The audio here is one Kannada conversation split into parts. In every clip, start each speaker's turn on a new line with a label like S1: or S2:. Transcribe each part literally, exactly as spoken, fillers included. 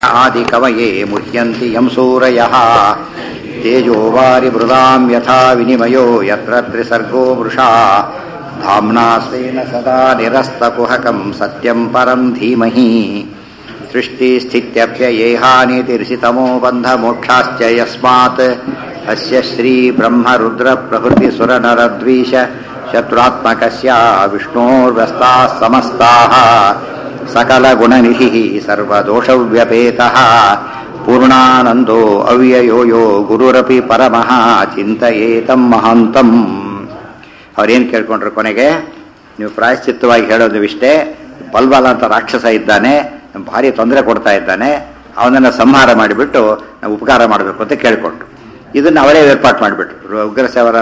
S1: ಆದಿಕವಯೇ ಮುಹ್ಯಂತಿ ಯಂ ಸೂರಯಃ ತೇಜೋ ವಾರಿಮೃದಾಂ ಯಥಾ ವಿನಿಮಯೋ ಯತ್ರ ತ್ರಿಸರ್ಗೋ ವೃಷಾ ಧಾಮ್ನಾ ಸ್ವೇನ ಸದಾ ನಿರಸ್ತಕುಹಕಂ ಸತ್ಯಂ ಪರಂ ಧೀಮಹಿ ಸೃಷ್ಟಿಸ್ಥಿತ್ಯಪ್ಯಯೇಹಾನಿತಿರ್ಷಿತಮೋ ಬಂಧಮೋಕ್ಷಾಶ್ಚ ಯಸ್ಮಾತ್ ಅಸ್ಯ ಶ್ರೀ ಬ್ರಹ್ಮ ರುದ್ರ ಪ್ರಭೃತಿ ಸುರನರದ್ವೀಷ ಶತ್ರುತ್ಮಕಸ್ಯ ವಿಷ್ಣೋರ್ವ್ಯಸ್ತಾಃ ಸಮಸ್ತಾಃ ಸಕಲ ಗುಣನಿಧಿಃ ಸರ್ವದೋಷವ್ಯಪೇತಃ ಪೂರ್ಣಾನಂದೋ ಅವ್ಯಯೋ ಯೋ ಗುರುರಪಿ ಪರಮಃ ಚಿಂತಯೇತಂ ಮಹಾಂತಂ. ಅವ್ರೇನು ಕೇಳ್ಕೊಂಡ್ರು ಕೊನೆಗೆ, ನೀವು ಪ್ರಾಯಶ್ಚಿತ್ತವಾಗಿ ಹೇಳೋದಿವಿಷ್ಟೇ, ಬಲ್ಬಲ ಅಂತ ರಾಕ್ಷಸ ಇದ್ದಾನೆ, ಭಾರಿ ತೊಂದರೆ ಕೊಡ್ತಾ ಇದ್ದಾನೆ, ಅವನನ್ನು ಸಂಹಾರ ಮಾಡಿಬಿಟ್ಟು ನಾವು ಉಪಕಾರ ಮಾಡಬೇಕು ಅಂತ ಕೇಳಿಕೊಂಡ್ರು. ಇದನ್ನು ಅವರೇ ಏರ್ಪಾటు ಮಾಡಿಬಿಟ್ರು. ಉಗ್ರಸೇವರ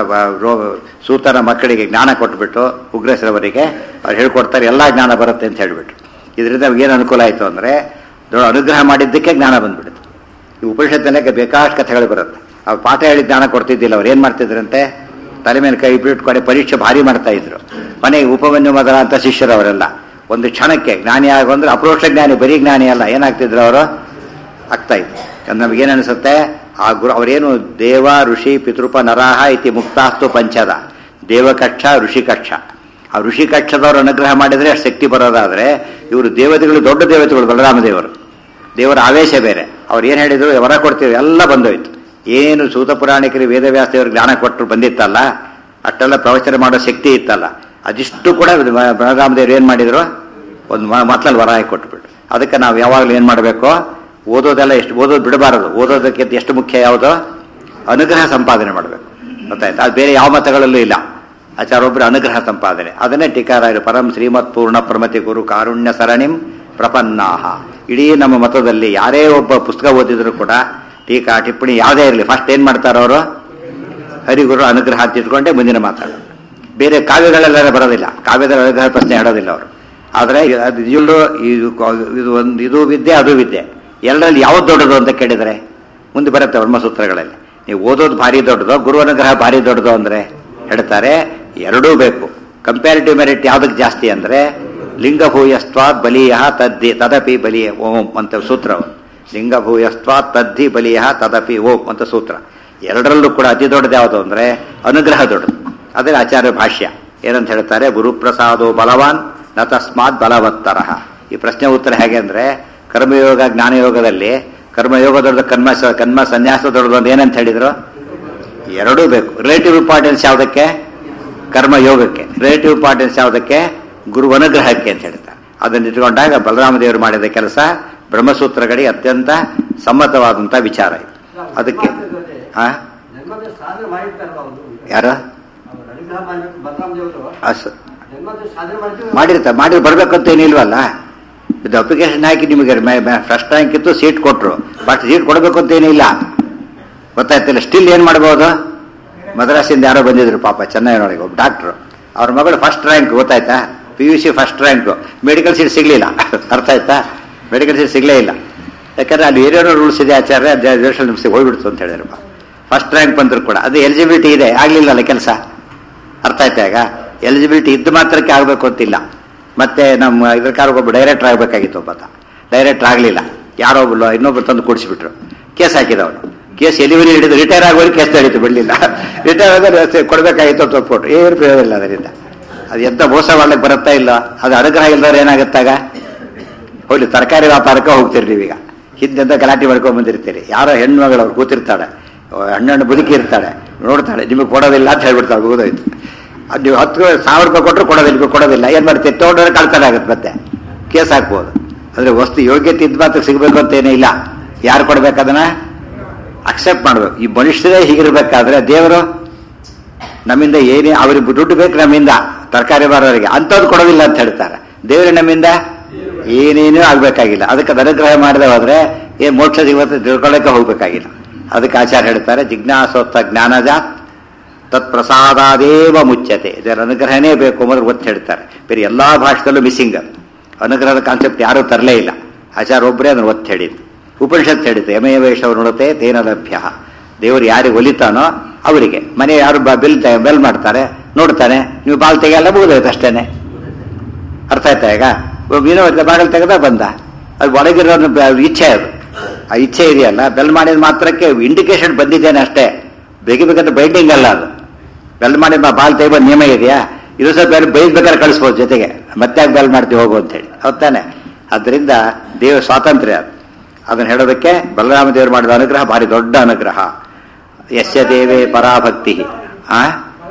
S1: ಸೂತನ ಮಕ್ಕಳಿಗೆ ಜ್ಞಾನ ಕೊಟ್ಬಿಟ್ಟು ಉಗ್ರಸೇವರಿಗೆ ಅವ್ರು ಹೇಳ್ಕೊಡ್ತಾರೆ, ಎಲ್ಲ ಜ್ಞಾನ ಬರುತ್ತೆ ಅಂತ ಹೇಳಿಬಿಟ್ರು. ಇದರಿಂದ ಏನು ಅನುಕೂಲ ಆಯಿತು ಅಂದರೆ, ದೊಡ್ಡ ಅನುಗ್ರಹ ಮಾಡಿದ್ದಕ್ಕೆ ಜ್ಞಾನ ಬಂದ್ಬಿಡುತ್ತೆ. ಈ ಉಪನಿಷತ್ತಿನಕ್ಕೆ ಬೇಕಾಷ್ಟು ಕಥೆಗಳು ಬರುತ್ತೆ. ಅವ್ರು ಪಾಠ ಹೇಳಿ ಜ್ಞಾನ ಕೊಡ್ತಿದ್ದಿಲ್ಲ. ಅವ್ರು ಏನು ಮಾಡ್ತಿದ್ರಂತೆ, ತಲೆ ಮೇಲೆ ಕೈ ಬಿಟ್ಟು ಕಡೆ ಪರೀಕ್ಷೆ ಭಾರಿ ಮಾಡ್ತಾ ಇದ್ರು. ಮನೆಗೆ ಉಪಮನ್ಯು ಮೊದಲ ಅಂತ ಶಿಷ್ಯರು ಅವರೆಲ್ಲ ಒಂದು ಕ್ಷಣಕ್ಕೆ ಜ್ಞಾನಿ ಆಗೋಂದ್ರೆ ಅಪ್ರೋಕ್ಷ ಜ್ಞಾನಿ, ಬರೀ ಜ್ಞಾನಿ ಅಲ್ಲ, ಏನಾಗ್ತಿದ್ರು ಅವರು ಆಗ್ತಾ ಇದ್ರು. ನಮಗೇನು ಅನಿಸುತ್ತೆ, ಆ ಗುರು ಅವರೇನು ದೇವ ಋಷಿ ಪಿತೃಪ ನರಾಹ ಇತಿ ಮುಕ್ತಾಸ್ತು ಪಂಚದ ದೇವಕಕ್ಷ ಋಷಿಕಕ್ಷ. ಆ ಋಷಿಕಕ್ಷದವರು ಅನುಗ್ರಹ ಮಾಡಿದರೆ ಅಷ್ಟು ಶಕ್ತಿ ಬರೋದಾದರೆ, ಇವರು ದೇವತೆಗಳು ದೊಡ್ಡ ದೇವತೆಗಳು, ಬಲರಾಮದೇವರು ದೇವರ ಆವೇಶ ಬೇರೆ. ಅವ್ರು ಏನು ಹೇಳಿದ್ರು, ವರ ಕೊಡ್ತೀವಿ, ಎಲ್ಲ ಬಂದೋಯ್ತು. ಏನು ಸೂತ ಪುರಾಣಿಕರು ವೇದವ್ಯಾಸ ದೇವರು ಜ್ಞಾನ ಕೊಟ್ಟರು ಬಂದಿತ್ತಲ್ಲ, ಅಷ್ಟೆಲ್ಲ ಪ್ರವಚನ ಮಾಡೋ ಶಕ್ತಿ ಇತ್ತಲ್ಲ, ಅದಿಷ್ಟು ಕೂಡ ಬಲರಾಮದೇವರು ಏನು ಮಾಡಿದ್ರು, ಒಂದು ಮತ್ತಲ್ಲಿ ವರ ಕೊಟ್ಬಿಟ್ಟು. ಅದಕ್ಕೆ ನಾವು ಯಾವಾಗಲೂ ಏನು ಮಾಡಬೇಕು, ಓದೋದೆಲ್ಲ ಎಷ್ಟು ಓದೋದು ಬಿಡಬಾರದು. ಓದೋದಕ್ಕಿಂತ ಎಷ್ಟು ಮುಖ್ಯ ಯಾವುದೋ ಅನುಗ್ರಹ ಸಂಪಾದನೆ ಮಾಡಬೇಕು. ಗೊತ್ತಾಯ್ತು? ಅದು ಬೇರೆ ಯಾವ ಮತಗಳಲ್ಲೂ ಇಲ್ಲ. ಆಚಾರೊಬ್ಬರು ಅನುಗ್ರಹ ಸಂಪಾದನೆ, ಅದನ್ನೇ ಟೀಕಾರಾಯರು ಪರಂ ಶ್ರೀಮತ್ ಪೂರ್ಣ ಪ್ರಮತಿ ಗುರು ಕಾರುಣ್ಯ ಸರಣಿಂ ಪ್ರಪನ್ನಾಹ. ಇಡೀ ನಮ್ಮ ಮತದಲ್ಲಿ ಯಾರೇ ಒಬ್ಬ ಪುಸ್ತಕ ಓದಿದ್ರು ಕೂಡ ಟೀಕಾ ಟಿಪ್ಪಣಿ ಯಾವುದೇ ಇರಲಿ, ಫಸ್ಟ್ ಏನು ಮಾಡ್ತಾರೋ ಅವರು ಹರಿಗುರು ಅನುಗ್ರಹ ಅಂತ ಇಟ್ಕೊಂಡೆ ಮುಂದಿನ ಮಾತಾಡೋದು. ಬೇರೆ ಕಾವ್ಯಗಳೆಲ್ಲ ಬರೋದಿಲ್ಲ, ಕಾವ್ಯದ ಅನುಗ್ರಹ ಪ್ರಶ್ನೆ ಹೇಳೋದಿಲ್ಲ ಅವರು. ಆದರೆ ಅದು ಇದು ಇದು ಒಂದು ಇದು ವಿದ್ಯೆ, ಅದು ವಿದ್ಯೆ, ಎಲ್ಲರಲ್ಲಿ ಯಾವ್ದು ದೊಡ್ಡದು ಅಂತ ಕೇಳಿದರೆ ಮುಂದೆ ಬರುತ್ತೆ ಬ್ರಹ್ಮಸೂತ್ರಗಳಲ್ಲಿ. ನೀವು ಓದೋದು ಭಾರಿ ದೊಡ್ಡದು, ಗುರು ಅನುಗ್ರಹ ಭಾರಿ ದೊಡ್ಡದು ಅಂದರೆ ಹೇಳ್ತಾರೆ ಎರಡೂ ಬೇಕು. ಕಂಪ್ಯಾರಿಟಿವ್ ಮೆರಿಟ್ ಯಾವುದಕ್ಕೆ ಜಾಸ್ತಿ ಅಂದರೆ, ಲಿಂಗಭೂಯಸ್ತ್ವಾತ್ ಬಲೀಯ ತದ್ದಿ ತದಪಿ ಬಲಿಯ ಓಂ ಅಂತ ಸೂತ್ರ. ಲಿಂಗಭೂಯಸ್ತ್ವಾತ್ ತದ್ದಿ ಬಲಿಯ ತದಪಿ ಓಂ ಅಂತ ಸೂತ್ರ. ಎರಡರಲ್ಲೂ ಕೂಡ ಅತಿ ದೊಡ್ಡದು ಯಾವುದು ಅಂದರೆ ಅನುಗ್ರಹ ದೊಡ್ಡದು. ಅದೇ ಆಚಾರ್ಯ ಭಾಷ್ಯ ಏನಂತ ಹೇಳ್ತಾರೆ, ಗುರುಪ್ರಸಾದೋ ಬಲವಾನ್ ನ ತಸ್ಮಾತ್ ಬಲವತ್ತರಃ. ಈ ಪ್ರಶ್ನೆ ಉತ್ತರ ಹೇಗೆ ಅಂದರೆ, ಕರ್ಮಯೋಗ ಜ್ಞಾನಯೋಗದಲ್ಲಿ ಕರ್ಮಯೋಗ ದೊಡ್ಡದು, ಕರ್ಮ ಕರ್ಮ ಸನ್ಯಾಸ ದೊಡ್ಡದು ಅಂತ ಏನಂತ ಹೇಳಿದ್ರು, ಎರಡೂ ಬೇಕು. ರಿಲೇಟಿವ್ ಇಂಪಾರ್ಟೆನ್ಸ್ ಯಾವುದಕ್ಕೆ, ಕರ್ಮಯೋಗಕ್ಕೆ. ರಿಲೇಟಿವ್ ಇಂಪಾರ್ಟೆನ್ಸ್ ಯಾವುದಕ್ಕೆ, ಗುರು ಅನುಗ್ರಹಕ್ಕೆ ಅಂತ ಹೇಳ್ತಾರೆ. ಅದನ್ನು ಇಟ್ಕೊಂಡಾಗ ಬಲರಾಮದೇವರು ಮಾಡಿದ ಕೆಲಸ ಬ್ರಹ್ಮಸೂತ್ರಗಳಿಗೆ ಅತ್ಯಂತ ಸಮ್ಮತವಾದಂಥ ವಿಚಾರ ಇದು. ಅದಕ್ಕೆ ಹಾ ಯಾರು ಮಾಡಿರ್ತಾರೆ, ಮಾಡಿ ಬರ್ಬೇಕಂತ ಏನಿಲ್ವಲ್ಲ. ಇದು ಅಪ್ಲಿಕೇಶನ್ ಹಾಕಿ ನಿಮಗೆ ಫಸ್ಟ್ ರ್ಯಾಂಕ್ ಇತ್ತು, ಸೀಟ್ ಕೊಟ್ಟರು, ಬಟ್ ಸೀಟ್ ಕೊಡಬೇಕು ಅಂತ ಏನಿಲ್ಲ. ಗೊತ್ತಾಯ್ತಿಲ್ಲ. ಸ್ಟಿಲ್ ಏನು ಮಾಡ್ಬೋದು, ಮದ್ರಾಸಿಂದ ಯಾರೋ ಬಂದಿದ್ರು ಪಾಪ ಚೆನ್ನೈನೊಳಗೆ ಒಬ್ಬ ಡಾಕ್ಟ್ರು, ಅವ್ರ ಮಗಳು ಫಸ್ಟ್ ರ್ಯಾಂಕ್, ಗೊತ್ತಾಯ್ತಾ, P U C first rank, medical seat ಸಿಗಲಿಲ್ಲ. ಅರ್ಥ ಆಯ್ತಾ, ಮೆಡಿಕಲ್ ಸೀಟ್ ಸಿಗಲೇ ಇಲ್ಲ. ಯಾಕಂದ್ರೆ ಅಲ್ಲಿ ಏನೇನೋ ರೂಲ್ಸ್ ಇದೆ ಆಚಾರ್ಯ, ದೇಶ ನಿಮಿಷ ಹೋಗ್ಬಿಡ್ತು ಅಂತ ಹೇಳಿದ್ರಪ್ಪ. ಫಸ್ಟ್ ರ್ಯಾಂಕ್ ಬಂದ್ರು ಕೂಡ ಅದು ಎಲಿಜಿಬಿಲಿಟಿ ಇದೆ, ಆಗಲಿಲ್ಲಲ್ಲ ಕೆಲಸ. ಅರ್ಥ ಆಯ್ತಾ? ಈಗ ಎಲಿಜಿಬಿಲಿಟಿ ಇದ್ದು ಮಾತ್ರಕ್ಕೆ ಆಗಬೇಕು ಅಂತಿಲ್ಲ. ಮತ್ತೆ ನಮ್ಮ ಇದ್ರ ಕಾರೊಬ್ಬ ಡೈರೆಕ್ಟರ್ ಆಗಬೇಕಾಗಿತ್ತು, ಒಬ್ಬತ್ತ ಡೈರೆಕ್ಟರ್ ಆಗಲಿಲ್ಲ, ಯಾರೋ ಒಬ್ಬ ಇನ್ನೊಬ್ಬರು ತಂದು ಕೂಡಿಸಿಬಿಟ್ರು, ಕೇಸ್ ಹಾಕಿದವನು. ಕೇಸ್ ಎಲಿವರಿ ಹಿಡಿದು ರಿಟೈರ್ ಆಗೋರಿಗೆ ಕೇಸ್ ನಡೀತು, ಬಿಡಲಿಲ್ಲ. ರಿಟೈರ್ ಆಗೋದು ಕೊಡಬೇಕಾಗಿತ್ತು ಅಂತ ಒಪ್ಪಿಟ್ಟು ಏನು ಪ್ರಯೋಜನ ಇಲ್ಲ ಅದರಿಂದ. ಅದು ಎಂತ ಮೋಸ ಮಾಡ್ಲಿಕ್ಕೆ ಬರುತ್ತಾ ಇಲ್ಲ. ಅದು ಅನುಗ್ರಹ ಇಲ್ದವ್ರು ಏನಾಗುತ್ತಾಗ, ಹೋಗ್ಲಿ ತರಕಾರಿ ವ್ಯಾಪಾರಕ್ಕೆ ಹೋಗ್ತೀರಿ ನೀವೀಗ, ಹಿಂದೆಂತ ಗಲಾಟೆ ಮಾಡ್ಕೊಂಡು ಬಂದಿರ್ತೀರಿ, ಯಾರೋ ಹೆಣ್ಣು ಮಗಳು ಅವ್ರು ಕೂತಿರ್ತಾಳೆ, ಹಣ್ಣು ಬದುಕಿ ಇರ್ತಾಳೆ, ನೋಡ್ತಾಳೆ, ನಿಮಗೆ ಕೊಡೋದಿಲ್ಲ ಅಂತ ಹೇಳ್ಬಿಡ್ತಾಳೆ, ಹೋಗೋದಾಯ್ತು. ಅದು ನೀವು ಹತ್ತು ಸಾವಿರ ರೂಪಾಯಿ ಕೊಟ್ಟರು ಕೊಡೋದಿಲ್ಲ, ನಿಮಗೆ ಕೊಡೋದಿಲ್ಲ, ಏನು ಮಾಡ್ತೀವಿ, ತೊಗೊಂಡ್ರೆ ಕಳ್ತನ ಆಗುತ್ತೆ, ಮತ್ತೆ ಕೇಸ್ ಹಾಕ್ಬೋದು. ಅಂದರೆ ವಸ್ತು ಯೋಗ್ಯತೆ ಇದ್ದು ಮಾತ್ರ ಸಿಗಬೇಕು ಅಂತೇನೇ ಇಲ್ಲ. ಯಾರು ಕೊಡ್ಬೇಕು, ಅದನ್ನ ಅಕ್ಸೆಪ್ಟ್ ಮಾಡಬೇಕು. ಈ ಮನುಷ್ಯರೇ ಹೀಗಿರ್ಬೇಕಾದ್ರೆ ದೇವರು ನಮ್ಮಿಂದ ಏನೇ, ಅವ್ರಿಗೆ ದುಡ್ಡು ಬೇಕು ನಮ್ಮಿಂದ, ತರಕಾರಿ ಮಾರೋರಿಗೆ, ಅಂಥದ್ದು ಕೊಡೋದಿಲ್ಲ ಅಂತ ಹೇಳ್ತಾರೆ. ದೇವರೇ ನಮ್ಮಿಂದ ಏನೇನೂ ಆಗಬೇಕಾಗಿಲ್ಲ. ಅದಕ್ಕೆ ಅನುಗ್ರಹ ಮಾಡದೆ ಹೋದ್ರೆ ಏನು ಮೋಕ್ಷ ಸಿಗುತ್ತೆ ತಿಳ್ಕೊಳ್ಳೋಕೆ ಹೋಗ್ಬೇಕಾಗಿಲ್ಲ. ಅದಕ್ಕೆ ಆಚಾರ್ಯ ಹೇಳ್ತಾರೆ, ಜಿಜ್ಞಾಸೋತ್ತ ಜ್ಞಾನಜ ತತ್ ಪ್ರಸಾದಾದೇವ ಮುಚ್ಚತೆ. ಇದರ ಅನುಗ್ರಹನೇ ಬೇಕು ಮೊದಲು ಒತ್ತು ಹೇಳ್ತಾರೆ. ಬೇರೆ ಎಲ್ಲ ಭಾಷೆದಲ್ಲೂ ಮಿಸ್ಸಿಂಗ್ ಅನುಗ್ರಹದ ಕಾನ್ಸೆಪ್ಟ್ ಯಾರೂ ತರಲೇ ಇಲ್ಲ. ಆಚಾರ್ಯ ಒಬ್ಬರೇ ಅದನ್ನು ಒತ್ತು ಹೇಳಿದ್ದು. ಉಪನಿಷತ್ತು ಹೇಳಿತು, ಯಮೇವೇಶವ ನುಡತೆ ತೇನ ಲಭ್ಯ. ದೇವರು ಯಾರಿಗೆ ಒಲಿತಾನೋ ಅವರಿಗೆ. ಮನೆ ಯಾರು ಬೆಲ್ ಬೆಲ್ ಮಾಡ್ತಾರೆ, ನೋಡ್ತಾನೆ, ನೀವು ಬಾಲ್ ತೆಗೆಯಲ್ಲ, ಮುಗಿದೋಯ್ತು ಅಷ್ಟೇನೆ. ಅರ್ಥ ಆಯ್ತಾ? ಈಗ ಮೀನು ಬಾಗಿಲು ತೆಗೆದ ಬಂದ, ಅದು ಒಳಗಿರೋ ಇಚ್ಛೆ, ಅದು ಆ ಇಚ್ಛೆ ಇದೆಯಲ್ಲ, ಬೆಲ್ ಮಾಡಿದ ಮಾತ್ರಕ್ಕೆ ಇಂಡಿಕೇಶನ್ ಬಂದಿದ್ದೇನೆ ಅಷ್ಟೇ, ಬೇಕಬೇಕಂತ ಬೈಂಡಿಂಗ್ ಅಲ್ಲ ಅದು. ಬೆಲ್ ಮಾಡಿದ ಬಾಲ್ ತೆಗೆದ ನಿಯಮ ಇದೆಯಾ, ಇದು ಸಹ ಬೇರೆ ಬೈದ್ಬೇಕಾದ್ರೆ ಕಳಿಸ್ಬೋದು ಜೊತೆಗೆ, ಮತ್ತೆ ಯಾಕೆ ಬೆಲ್ ಮಾಡ್ತೀವಿ ಹೋಗು ಅಂತೇಳಿ, ಹೌದಾನೆ. ಅದರಿಂದ ದೇವ ಸ್ವಾತಂತ್ರ್ಯ ಅದು. ಅದನ್ನು ಹೇಳೋದಕ್ಕೆ ಬಲರಾಮ ದೇವರು ಮಾಡಿದ ಅನುಗ್ರಹ ಭಾರಿ ದೊಡ್ಡ ಅನುಗ್ರಹ. ಯಸ್ಯ ದೇವೇ ಪರಾಭಕ್ತಿ. ಆ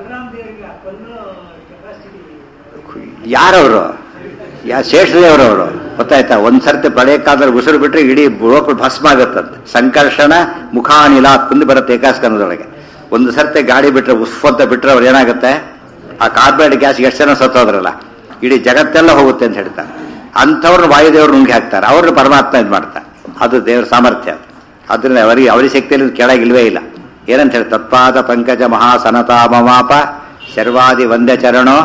S1: ಯಾರವರು? ಯಾ ಶೇಷದೇವರವರು, ಗೊತ್ತಾಯ್ತಾ? ಒಂದ್ಸರ್ತಿ ಪ್ರಳಯ ಕಾಲದಲ್ಲಿ ಉಸಿರು ಬಿಟ್ಟರೆ ಇಡೀ ಲೋಕ ಭಸ್ಮ ಆಗುತ್ತಂತೆ. ಸಂಕರ್ಷಣ ಮುಖಾನಿಲ ಮುಂದೆ ಬರುತ್ತೆ ಏಕಾಸ್ಕಂದದೊಳಗೆ. ಒಂದು ಸರ್ತಿ ಗಾಡಿ ಬಿಟ್ಟರೆ ಉಸ್ಫಂತ ಬಿಟ್ಟರೆ ಅವ್ರು ಏನಾಗುತ್ತೆ, ಆ ಕಾರ್ಬೈಡ್ ಗ್ಯಾಸ್ ಎಷ್ಟು ಜನ ಸತ್ತೋದ್ರಲ್ಲ, ಇಡೀ ಜಗತ್ತೆಲ್ಲ ಹೋಗುತ್ತೆ ಅಂತ ಹೇಳ್ತಾರೆ. ಅಂಥವ್ರನ್ನ ವಾಯುದೇವರು ನುಂಗಿ ಹಾಕ್ತಾರೆ, ಅವ್ರನ್ನ ಪರಮಾತ್ಮ ಇದು ಮಾಡ್ತಾರೆ. ಅದು ದೇವರ ಸಾಮರ್ಥ್ಯ. ಅದರಿಂದ ಅವರಿಗೆ ಅವರಿ ಶಕ್ತಿಯಲ್ಲಿ ಕೆಳಗಿಲ್ವೇ ಇಲ್ಲ. ಏನಂತ ಹೇಳಿ, ತತ್ಪಾದ ಪಂಕಜ ಮಹಾಸನತಾ ಮಮಾಪ ಶರ್ವಾದಿ ವಂದ್ಯ ಚರಣೋ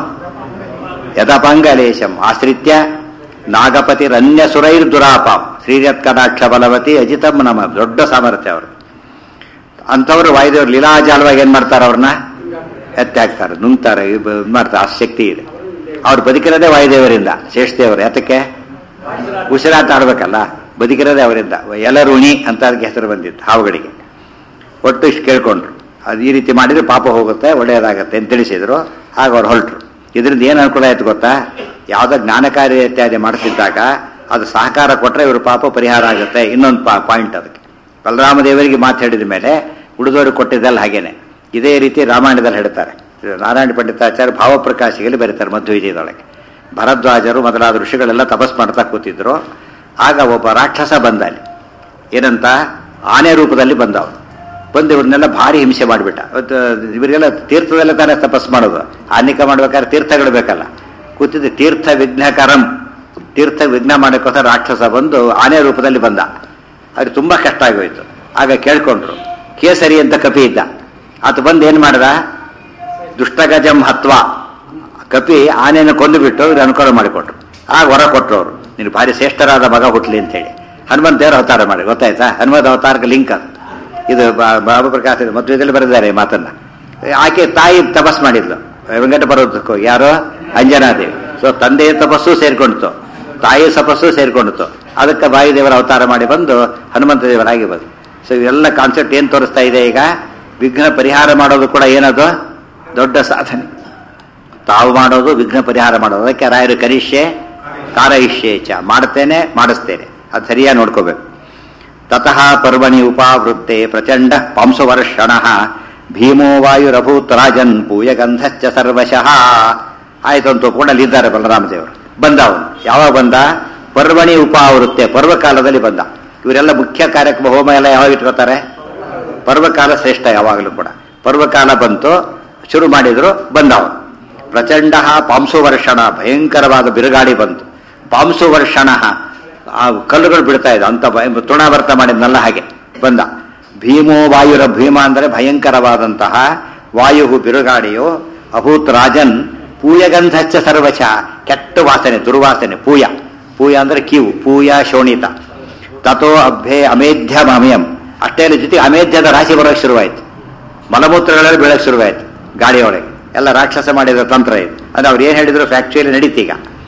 S1: ಯದಪಂಗಲೇಶಂ ಆಶ್ರಿತ್ಯ ನಾಗಪತಿರನ್ಯ ಸುರೈರ್ ದುರಾಪಾಂ ಶ್ರೀರತ್ಕಟಾಕ್ಷ ಬಲವತಿ ಅಜಿತಂ ನಮ. ದೊಡ್ಡ ಸಾಮರ್ಥ್ಯ ಅವರು. ಅಂಥವ್ರು ವಾಯುದೇವರು ಲೀಲಾಜಾಲವಾಗಿ ಏನ್ ಮಾಡ್ತಾರೆ, ಅವ್ರನ್ನ ಎತ್ತಿ ಹಾಕ್ತಾರೆ, ನುಂಗ್ತಾರೆ, ಇದು ಮಾಡ್ತಾರೆ. ಆ ಶಕ್ತಿ ಇದೆ. ಅವ್ರು ಬದುಕಿರೋದೇ ವಾಯುದೇವರಿಂದ. ಶೇಷದೇವರು ಯಾತಕ್ಕೆ? ಉಸಿರಾಟ ಆಡ್ಬೇಕಲ್ಲ, ಬದುಕಿರೋದೇ ಅವರಿಂದ. ಎಲರುಣಿ ಅಂತ ಅದಕ್ಕೆ ಹೆಸರು ಬಂದಿತ್ತು ಹಾವುಗಳಿಗೆ. ಒಟ್ಟು ಇಷ್ಟು ಕೇಳ್ಕೊಂಡ್ರು, ಅದು ಈ ರೀತಿ ಮಾಡಿದ್ರೆ ಪಾಪ ಹೋಗುತ್ತೆ, ಒಳ್ಳೆಯದಾಗತ್ತೆ ಅಂತ ತಿಳಿಸಿದ್ರು. ಆಗ ಅವ್ರು ಹೊರಟರು. ಇದರಿಂದ ಏನು ಅನುಕೂಲ ಆಯ್ತು ಗೊತ್ತಾ? ಯಾವುದೋ ಜ್ಞಾನಕಾರ್ಯ ಇತ್ಯಾದಿ ಮಾಡ್ತಿದ್ದಾಗ ಅದು ಸಹಕಾರ ಕೊಟ್ಟರೆ ಇವರು ಪಾಪ ಪರಿಹಾರ ಆಗುತ್ತೆ. ಇನ್ನೊಂದು ಪಾ ಪಾಯಿಂಟ್ ಅದಕ್ಕೆ. ಬಲರಾಮ ದೇವರಿಗೆ ಮಾತು ಹೇಳಿದ ಮೇಲೆ ಉಳಿದವರು ಕೊಟ್ಟಿದ್ದಲ್ಲ ಹಾಗೇನೆ. ಇದೇ ರೀತಿ ರಾಮಾಯಣದಲ್ಲಿ ಹೇಳ್ತಾರೆ. ನಾರಾಯಣ ಪಂಡಿತಾಚಾರ್ಯ ಭಾವಪ್ರಕಾಶಿಯಲ್ಲಿ ಬರೀತಾರೆ ಮಧ್ವವಿಜಯದೊಳಗೆ. ಭರದ್ವಾಜರು ಮೊದಲಾದ ಋಷಿಗಳೆಲ್ಲ ತಪಸ್ ಮಾಡ್ತಾ ಕೂತಿದ್ರು. ಆಗ ಒಬ್ಬ ರಾಕ್ಷಸ ಬಂದ ಅಲ್ಲಿ. ಏನಂತ? ಆನೆ ರೂಪದಲ್ಲಿ ಬಂದವ. ಬಂದು ಇವ್ರನ್ನೆಲ್ಲ ಭಾರಿ ಹಿಂಸೆ ಮಾಡಿಬಿಟ್ಟ. ಇವರಿಗೆಲ್ಲ ತೀರ್ಥದಲ್ಲೇ ತಾನೇ ತಪಸ್ ಮಾಡೋದು. ಆನಿಕ ಮಾಡ್ಬೇಕಾದ್ರೆ ತೀರ್ಥಗಳು ಬೇಕಲ್ಲ. ಕೂತಿದ್ದು ತೀರ್ಥ ವಿಘ್ನಕರಂ, ತೀರ್ಥ ವಿಘ್ನ ಮಾಡೋಕ್ಕೋಸ್ಕರ ರಾಕ್ಷಸ ಬಂದು ಆನೆ ರೂಪದಲ್ಲಿ ಬಂದ. ಅವ್ರಿಗೆ ತುಂಬ ಕಷ್ಟ ಆಗೋಯ್ತು. ಆಗ ಕೇಳ್ಕೊಂಡ್ರು. ಕೇಸರಿ ಅಂತ ಕಪಿ ಇದ್ದ. ಆತ ಬಂದು ಏನು ಮಾಡಿದ? ದುಷ್ಟಗಜಂ ಹತ್ವ, ಕಪಿ ಆನೆಯನ್ನು ಕೊಂದು ಬಿಟ್ಟು ಇವ್ರು ಅನುಕೂಲ ಮಾಡಿಕೊಟ್ರು. ಆಗ ಹೊರ ಕೊಟ್ಟರು ಅವರು, ನೀನು ಭಾರಿ ಶ್ರೇಷ್ಠರಾದ ಮಗ ಹುಟ್ಲಿ ಅಂತೇಳಿ. ಹನುಮಂತ ದೇವರು ಅವತಾರ ಮಾಡಿ, ಗೊತ್ತಾಯ್ತಾ? ಹನುಮಂತ ಅವತಾರಕ್ಕೆ ಲಿಂಕ್ ಅದು. ಇದು ಭಾವಪ್ರಕಾಶ ಮಧ್ವದಲ್ಲಿ ಬರೆದಿದ್ದಾರೆ ಈ ಮಾತನ್ನ. ಆಕೆ ತಾಯಿ ತಪಸ್ ಮಾಡಿದ್ಲು ವೆಂಕಟ ಬರೋದಕ್ಕೂ, ಯಾರೋ ಅಂಜನಾದೇವಿ. ಸೊ ತಂದೆಯ ತಪಸ್ಸು ಸೇರ್ಕೊಂಡಿತು, ತಾಯಿಯ ತಪಸ್ಸು ಸೇರ್ಕೊಂಡಿತು. ಅದಕ್ಕೆ ವಾಯುದೇವರ ಅವತಾರ ಮಾಡಿ ಬಂದು ಹನುಮಂತ ದೇವರಾಗಿ ಬಂದು. ಸೊ ಇವೆಲ್ಲ ಕಾನ್ಸೆಪ್ಟ್ ಏನು ತೋರಿಸ್ತಾ ಇದೆ ಈಗ? ವಿಘ್ನ ಪರಿಹಾರ ಮಾಡೋದು ಕೂಡ ಏನದು? ದೊಡ್ಡ ಸಾಧನೆ. ತಾವು ಮಾಡೋದು ವಿಘ್ನ ಪರಿಹಾರ ಮಾಡೋದು. ಅದಕ್ಕೆ ರಾಯರು ಕರಿಷ್ಯೆ ಕಾರಯಿಷ್ಯೆ ಚ, ಮಾಡ್ತೇನೆ ಮಾಡಿಸ್ತೇನೆ, ಅದು ಸರಿಯಾಗಿ ನೋಡ್ಕೋಬೇಕು. ತತಃ ಪರ್ವಣಿ ಉಪಾವೃತ್ತೆ ಪ್ರಚಂಡ ಪಾಂಸುವರ್ಷಣ ಭೀಮೋ ವಾಯುರಭೂತ್ ರಾಜನ್ ಪೂಯಗಂಧಶ್ಚ ಸರ್ವಶಃ. ಆಯ್ತಂತೂ ಕೂಡ ಅಲ್ಲಿದ್ದಾರೆ ಬಲರಾಮದೇವರು. ಬಂದ ಅವನು. ಯಾವಾಗ ಬಂದ? ಪರ್ವಣಿ ಉಪಾವೃತ್ತೆ, ಪರ್ವಕಾಲದಲ್ಲಿ ಬಂದ. ಇವರೆಲ್ಲ ಮುಖ್ಯ ಕಾರ್ಯಕ್ರಮ ಹೋಮ ಎಲ್ಲ ಯಾವಾಗ ಇಟ್ಕೋತಾರೆ? ಪರ್ವಕಾಲ ಶ್ರೇಷ್ಠ ಯಾವಾಗಲೂ ಕೂಡ. ಪರ್ವಕಾಲ ಬಂತು, ಶುರು ಮಾಡಿದ್ರು, ಬಂದವನು. ಪ್ರಚಂಡ ಪಾಂಸುವರ್ಷಣ, ಭಯಂಕರವಾದ ಬಿರುಗಾಳಿ ಬಂತು. ಪಾಂಸುವರ್ಷಣ, ಆ ಕಲ್ಲುಗಳು ಬಿಡ್ತಾ ಇದ್ದ ಅಂತ ತೃಣಾವರ್ತ ಮಾಡಿದ್ನಲ್ಲ ಹಾಗೆ ಬಂದ. ಭೀಮೋ ವಾಯುರ, ಭೀಮ ಅಂದರೆ ಭಯಂಕರವಾದಂತಹ ವಾಯು, ಬಿರುಗಾಳಿಯು. ಅಭೂತ್ ರಾಜನ್ ಪೂಯಗಂಧಚ್ಚ ಸರ್ವಶ, ಕೆಟ್ಟ ವಾಸನೆ, ದುರ್ವಾಸನೆ. ಪೂಯ, ಪೂಯ ಅಂದರೆ ಕೀವು, ಪೂಯ ಶೋಣಿತ. ತಥೋ ಅಭ್ಯೆ ಅಮೇಧ್ಯ ಮಮಯಂ, ಅಷ್ಟೇ ಜೊತೆಗೆ ಅಮೇಧ್ಯದ ರಾಶಿ ಬರೋಕ್ಕೆ ಶುರುವಾಯಿತು. ಮಲಮೂತ್ರಗಳೆಲ್ಲ ಬೀಳಕ್ಕೆ ಶುರುವಾಯಿತು ಗಾಳಿಯೊಳಗೆ. ಎಲ್ಲ ರಾಕ್ಷಸ ಮಾಡಿದ ತಂತ್ರ ಇದು. ಅದು ಅವ್ರು ಏನು ಹೇಳಿದ್ರು ಫ್ಯಾಕ್ಚುಲಿ ನಡೀತೀಗ.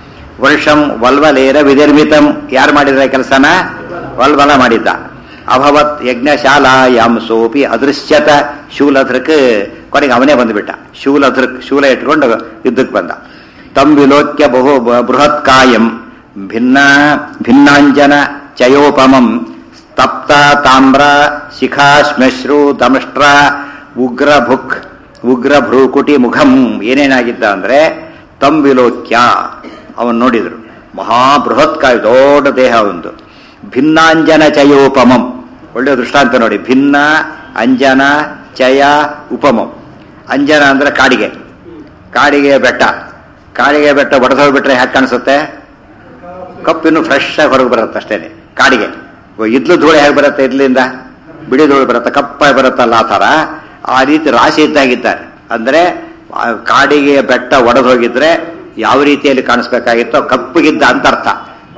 S1: ವರ್ಷಂ ವಲ್ವಲೇರ ವಿನಿರ್ಮಿತಂ, ಯಾರು ಮಾಡಿದ್ರ ಕೆಲಸನ? ವಲ್ವಲ ಮಾಡಿದ್ದ. ಅಭವತ್ ಯಜ್ಞಶಾಲಾಯಾಂ ಸೋಪಿ ಅದೃಶ್ಯತ ಶೂಲಧೃಕ್, ಕೊನೆಗೆ ಅವನೇ ಬಂದುಬಿಟ್ಟ. ಶೂಲಧೃಕ್, ಶೂಲ ಇಟ್ಕೊಂಡು ಯುದ್ಧಕ್ಕೆ ಬಂದ. ತಂ ವಿಲೋಕ್ಯ ಬಹು ಬೃಹತ್ ಕಾಯಂ ಭಿನ್ನ ಭಿನ್ನಾಂಜನ ಚಯೋಪಮಂ ತಪ್ತ ತಾಮ್ರ ಶಿಖಾ ಶ್ಮಶ್ರು ದಮಷ್ಟ್ರ ಉಗ್ರ ಭುಕ್ ಉಗ್ರ ಭ್ರೂಕುಟಿ ಮುಖಂ. ಏನೇನಾಗಿದ್ದ ಅಂದ್ರೆ ತಂ ವಿಲೋಕ್ಯ, ಅವನು ನೋಡಿದ್ರು. ಮಹಾಬೃಹತ್ ಕಾಯ, ದೊಡ್ಡ ದೇಹ ಒಂದು. ಭಿನ್ನಾಂಜನ ಚಯೋಪಮಂ, ಒಳ್ಳೆಯ ದೃಷ್ಟಾಂತ ನೋಡಿ. ಭಿನ್ನ ಅಂಜನ ಚಯ ಉಪಮಂ. ಅಂಜನ ಅಂದ್ರೆ ಕಾಡಿಗೆ, ಕಾಡಿಗೆ ಬೆಟ್ಟ. ಕಾಡಿಗೆ ಬೆಟ್ಟ ಒಡೆದೋಗ್ಬಿಟ್ರೆ ಹ್ಯಾಕ್ ಕಾಣಿಸುತ್ತೆ? ಕಪ್ಪಿನ್ನು ಫ್ರೆಶ್ ಆಗಿ ಹೊರಗೆ ಬರುತ್ತೆ ಅಷ್ಟೇನೆ. ಕಾಡಿಗೆ ಇದ್ಲು ಧೂಳು ಹೇಗೆ ಬರುತ್ತೆ? ಇದ್ಲಿಂದ ಬಿಡಿ ಧೂಳು ಬರುತ್ತೆ, ಕಪ್ಪಾಗಿ ಬರುತ್ತಲ್ಲ ಆ ಥರ. ಆ ರೀತಿ ರಾಶಿ ಇದ್ದಾಗಿದ್ದಾರೆ. ಅಂದರೆ ಕಾಡಿಗೆ ಬೆಟ್ಟ ಒಡೆದು ಹೋಗಿದ್ರೆ ಯಾವ ರೀತಿಯಲ್ಲಿ ಕಾಣಿಸ್ಬೇಕಾಗಿತ್ತೋ ಕಪ್ಪಗಿದ್ದ ಅಂತ ಅರ್ಥ.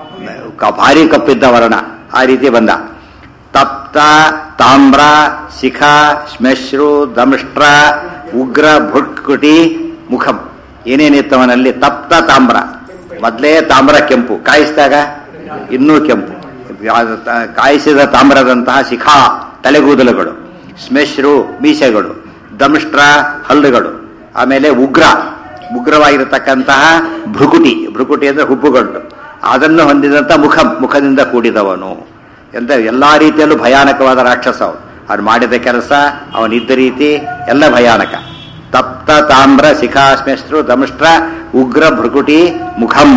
S1: ಭಾರಿ ಕಪ್ಪಿದ್ದ ವರ್ಣ, ಆ ರೀತಿ ಬಂದ. ತಪ್ತ ತಾಮ್ರ ಶಿಖಾ ಶ್ಮಶ್ರು ದಮಷ್ಟ್ರ ಉಗ್ರ ಭುಟ್ಕುಟಿ ಮುಖಂ. ಏನೇನಿತ್ತವನಲ್ಲಿ? ತಪ್ತ ತಾಮ್ರ, ಮೊದಲೇ ತಾಮ್ರ ಕೆಂಪು, ಕಾಯಿಸಿದಾಗ ಇನ್ನೂ ಕೆಂಪು, ಕಾಯಿಸಿದ ತಾಮ್ರದಂತಹ ಶಿಖಾ ತಲೆಗೂದಲುಗಳು, ಸ್ಮೆಶ್ರು ಮೀಸೆಗಳು, ದಂಷ್ಟ್ರ ಹಲ್ಲುಗಳು, ಆಮೇಲೆ ಉಗ್ರ ಉಗ್ರವಾಗಿರತಕ್ಕಂತಹ ಭೃಕುಟಿ, ಭೃಕುಟಿ ಅಂದರೆ ಹುಬ್ಬುಗಂಟು, ಅದನ್ನು ಹೊಂದಿದಂಥ ಮುಖ, ಮುಖದಿಂದ ಕೂಡಿದವನು ಎಂತ ಎಲ್ಲಾ ರೀತಿಯಲ್ಲೂ ಭಯಾನಕವಾದ ರಾಕ್ಷಸ ಅವನು. ಅವ್ನು ಮಾಡಿದ ಕೆಲಸ, ಅವನಿದ್ದ ರೀತಿ ಎಲ್ಲ ಭಯಾನಕ. ತಪ್ತ ತಾಮ್ರ ಶಿಖಾ ಸ್ಮೆಶ್ರು ದಂಷ್ಟ್ರ ಉಗ್ರ ಭೃಕುಟಿ ಮುಖಂ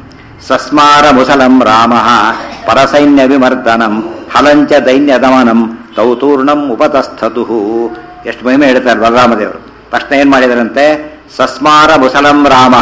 S1: ಸಸ್ಮಾರ ಮುಸಲಂ ರಾಮ ಪರಸೈನ್ಯ ವಿಮರ್ದನಂ ಹಲಂಚ ದೈನ್ಯ ದಮನಂ ತೌತೂರ್ಣಂ ಉಪತಸ್ಥತು. ಎಷ್ಟು ಮಹಿಮೆ ಹೇಳ್ತಾರೆ ಬಲರಾಮದೇವರು. ತಕ್ಷಣ ಏನ್ ಮಾಡಿದರಂತೆ, ಸಸ್ಮಾರ ಮುಸಲಂ ರಾಮ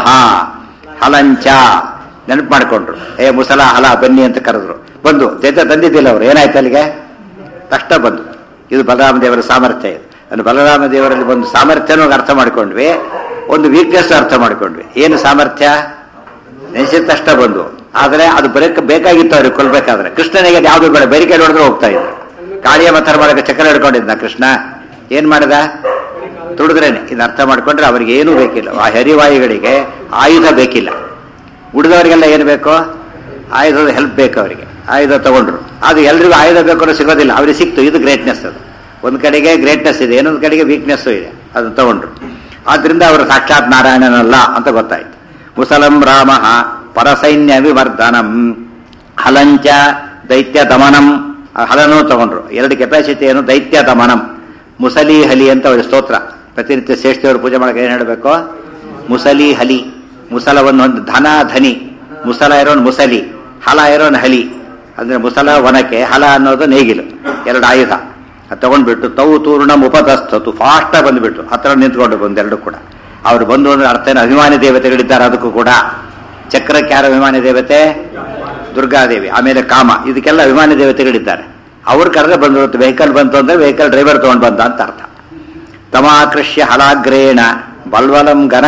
S1: ಹಲಂಚ ನೆನಪು ಮಾಡಿಕೊಂಡ್ರು. ಏ ಮುಸಲ ಹಲ ಬನ್ನಿ ಅಂತ ಕರೆದ್ರು. ಬಂದು ಜೊತೆ ತಂದಿದ್ದಿಲ್ಲ ಅವರು, ಏನಾಯ್ತು ಅಲ್ಲಿಗೆ ತಕ್ಷಣ ಬಂದು. ಇದು ಬಲರಾಮದೇವರ ಸಾಮರ್ಥ್ಯ. ಇದು ಅಲ್ಲಿ ಬಲರಾಮದೇವರಲ್ಲಿ ಒಂದು ಸಾಮರ್ಥ್ಯನೂ ಅರ್ಥ ಮಾಡ್ಕೊಂಡ್ವಿ, ಒಂದು ವೀಕ್ನೆಸ್ ಅರ್ಥ ಮಾಡ್ಕೊಂಡ್ವಿ. ಏನು ಸಾಮರ್ಥ್ಯ? ನೆನೆಸಿದ ತಕ್ಷಣ ಬಂದು. ಆದರೆ ಅದು ಬರಕ್ಕೆ ಬೇಕಾಗಿತ್ತು ಅವ್ರಿಗೆ ಕೊಲ್ಬೇಕಾದ್ರೆ. ಕೃಷ್ಣನಿಗೆ ಯಾವುದು ಬೇಡ, ಬೇರಿಕೆ ಹೊಡೆದ್ರೆ ಹೋಗ್ತಾ ಇದ್ರು. ಕಾಳಿಯ ಮಥರ ಮಾಡಕ್ಕೆ ಚಕ್ರ ಹಿಡ್ಕೊಂಡಿದ್ದ ಕೃಷ್ಣ. ಏನ್ ಮಾಡಿದ? ತುಡಿದ್ರೇನೆ. ಇದು ಅರ್ಥ ಮಾಡ್ಕೊಂಡ್ರೆ ಅವ್ರಿಗೆ ಏನೂ ಬೇಕಿಲ್ಲ. ಆ ಹರಿವಾಯುಗಳಿಗೆ ಆಯುಧ ಬೇಕಿಲ್ಲ. ಉಳಿದವರಿಗೆಲ್ಲ ಏನು ಬೇಕು? ಆಯುಧದ ಹೆಲ್ಪ್ ಬೇಕು ಅವರಿಗೆ. ಆಯುಧ ತಗೊಂಡ್ರು. ಅದು ಎಲ್ರಿಗೂ ಆಯುಧ ಬೇಕು ಅನ್ನೋ ಸಿಗೋದಿಲ್ಲ. ಅವ್ರಿಗೆ ಸಿಕ್ತು. ಇದು ಗ್ರೇಟ್ನೆಸ್. ಅದು ಒಂದು ಕಡೆಗೆ ಗ್ರೇಟ್ನೆಸ್ ಇದೆ, ಇನ್ನೊಂದು ಕಡೆಗೆ ವೀಕ್ನೆಸ್ಸು ಇದೆ. ಅದನ್ನು ತಗೊಂಡ್ರು. ಆದ್ರಿಂದ ಅವರು ಸಾಕ್ಷಾತ್ ನಾರಾಯಣನಲ್ಲ ಅಂತ ಗೊತ್ತಾಯ್ತು. ಮುಸಲಂ ರಾಮ ಪರಸೈನ್ಯ ವಿವರ್ಧನಂ ಹಲಂಚ ದೈತ್ಯ ದಮನಂ. ಹಲನೂ ತಗೊಂಡ್ರು. ಎರಡು ಕೆಪಾಸಿಟಿ ಏನು? ದೈತ್ಯ ದಮನಂ. ಮುಸಲಿ ಹಲಿ ಅಂತ ಅವ್ರ ಸ್ತೋತ್ರ. ಪ್ರತಿನಿತ್ಯ ಶ್ರೇಷ್ಠವರು ಪೂಜೆ ಮಾಡಕ್ಕೆ ಏನು ಹೇಳಬೇಕು? ಮುಸಲಿ ಹಲಿ. ಮುಸಲವನ್ನು ಒಂದು ಧನ ಧನಿ, ಮುಸಲ ಇರೋನ್ ಮುಸಲಿ, ಹಲ ಇರೋನ್ ಹಲಿ. ಅಂದ್ರೆ ಮುಸಲ ವನಕ್ಕೆ, ಹಲ ಅನ್ನೋದು ನೇಗಿಲು. ಎರಡು ಆಯುಧ ಅದು ತಗೊಂಡ್ಬಿಟ್ಟು ತೌ ತೂರ್ಣಂ ಉಪತಸ್ಥತು. ಫಾಸ್ಟ್ ಬಂದ್ಬಿಟ್ಟು ಹತ್ರ ನಿಂತ್ಕೊಂಡು ಬಂದೆರಡು ಕೂಡ. ಅವ್ರು ಬಂದು ಅಂದ್ರೆ ಅರ್ಥ ಏನು? ಅಭಿಮಾನಿ ದೇವತೆಗಳಿದ್ದಾರೆ. ಅದಕ್ಕೂ ಕೂಡ ಚಕ್ರಕ್ಕೆ ಯಾರ ಅಭಿಮಾನಿ ದೇವತೆ? ದುರ್ಗಾದೇವಿ. ಆಮೇಲೆ ಕಾಮ, ಇದಕ್ಕೆಲ್ಲ ಅಭಿಮಾನಿ ದೇವತೆಗಳಿದ್ದಾರೆ. ಅವ್ರು ಕರೆದ್ರೆ ಬಂದ್ರು. ವೆಹಿಕಲ್ ಬಂತು ಅಂದ್ರೆ ವೆಹಿಕಲ್ ಡ್ರೈವರ್ ತಗೊಂಡು ಬಂದ ಅಂತ ಅರ್ಥ. ತಮಾಕೃಷ್ಯ ಹಲಾಗ್ರೇಣ ಬಲ್ವಲಂ ಗನ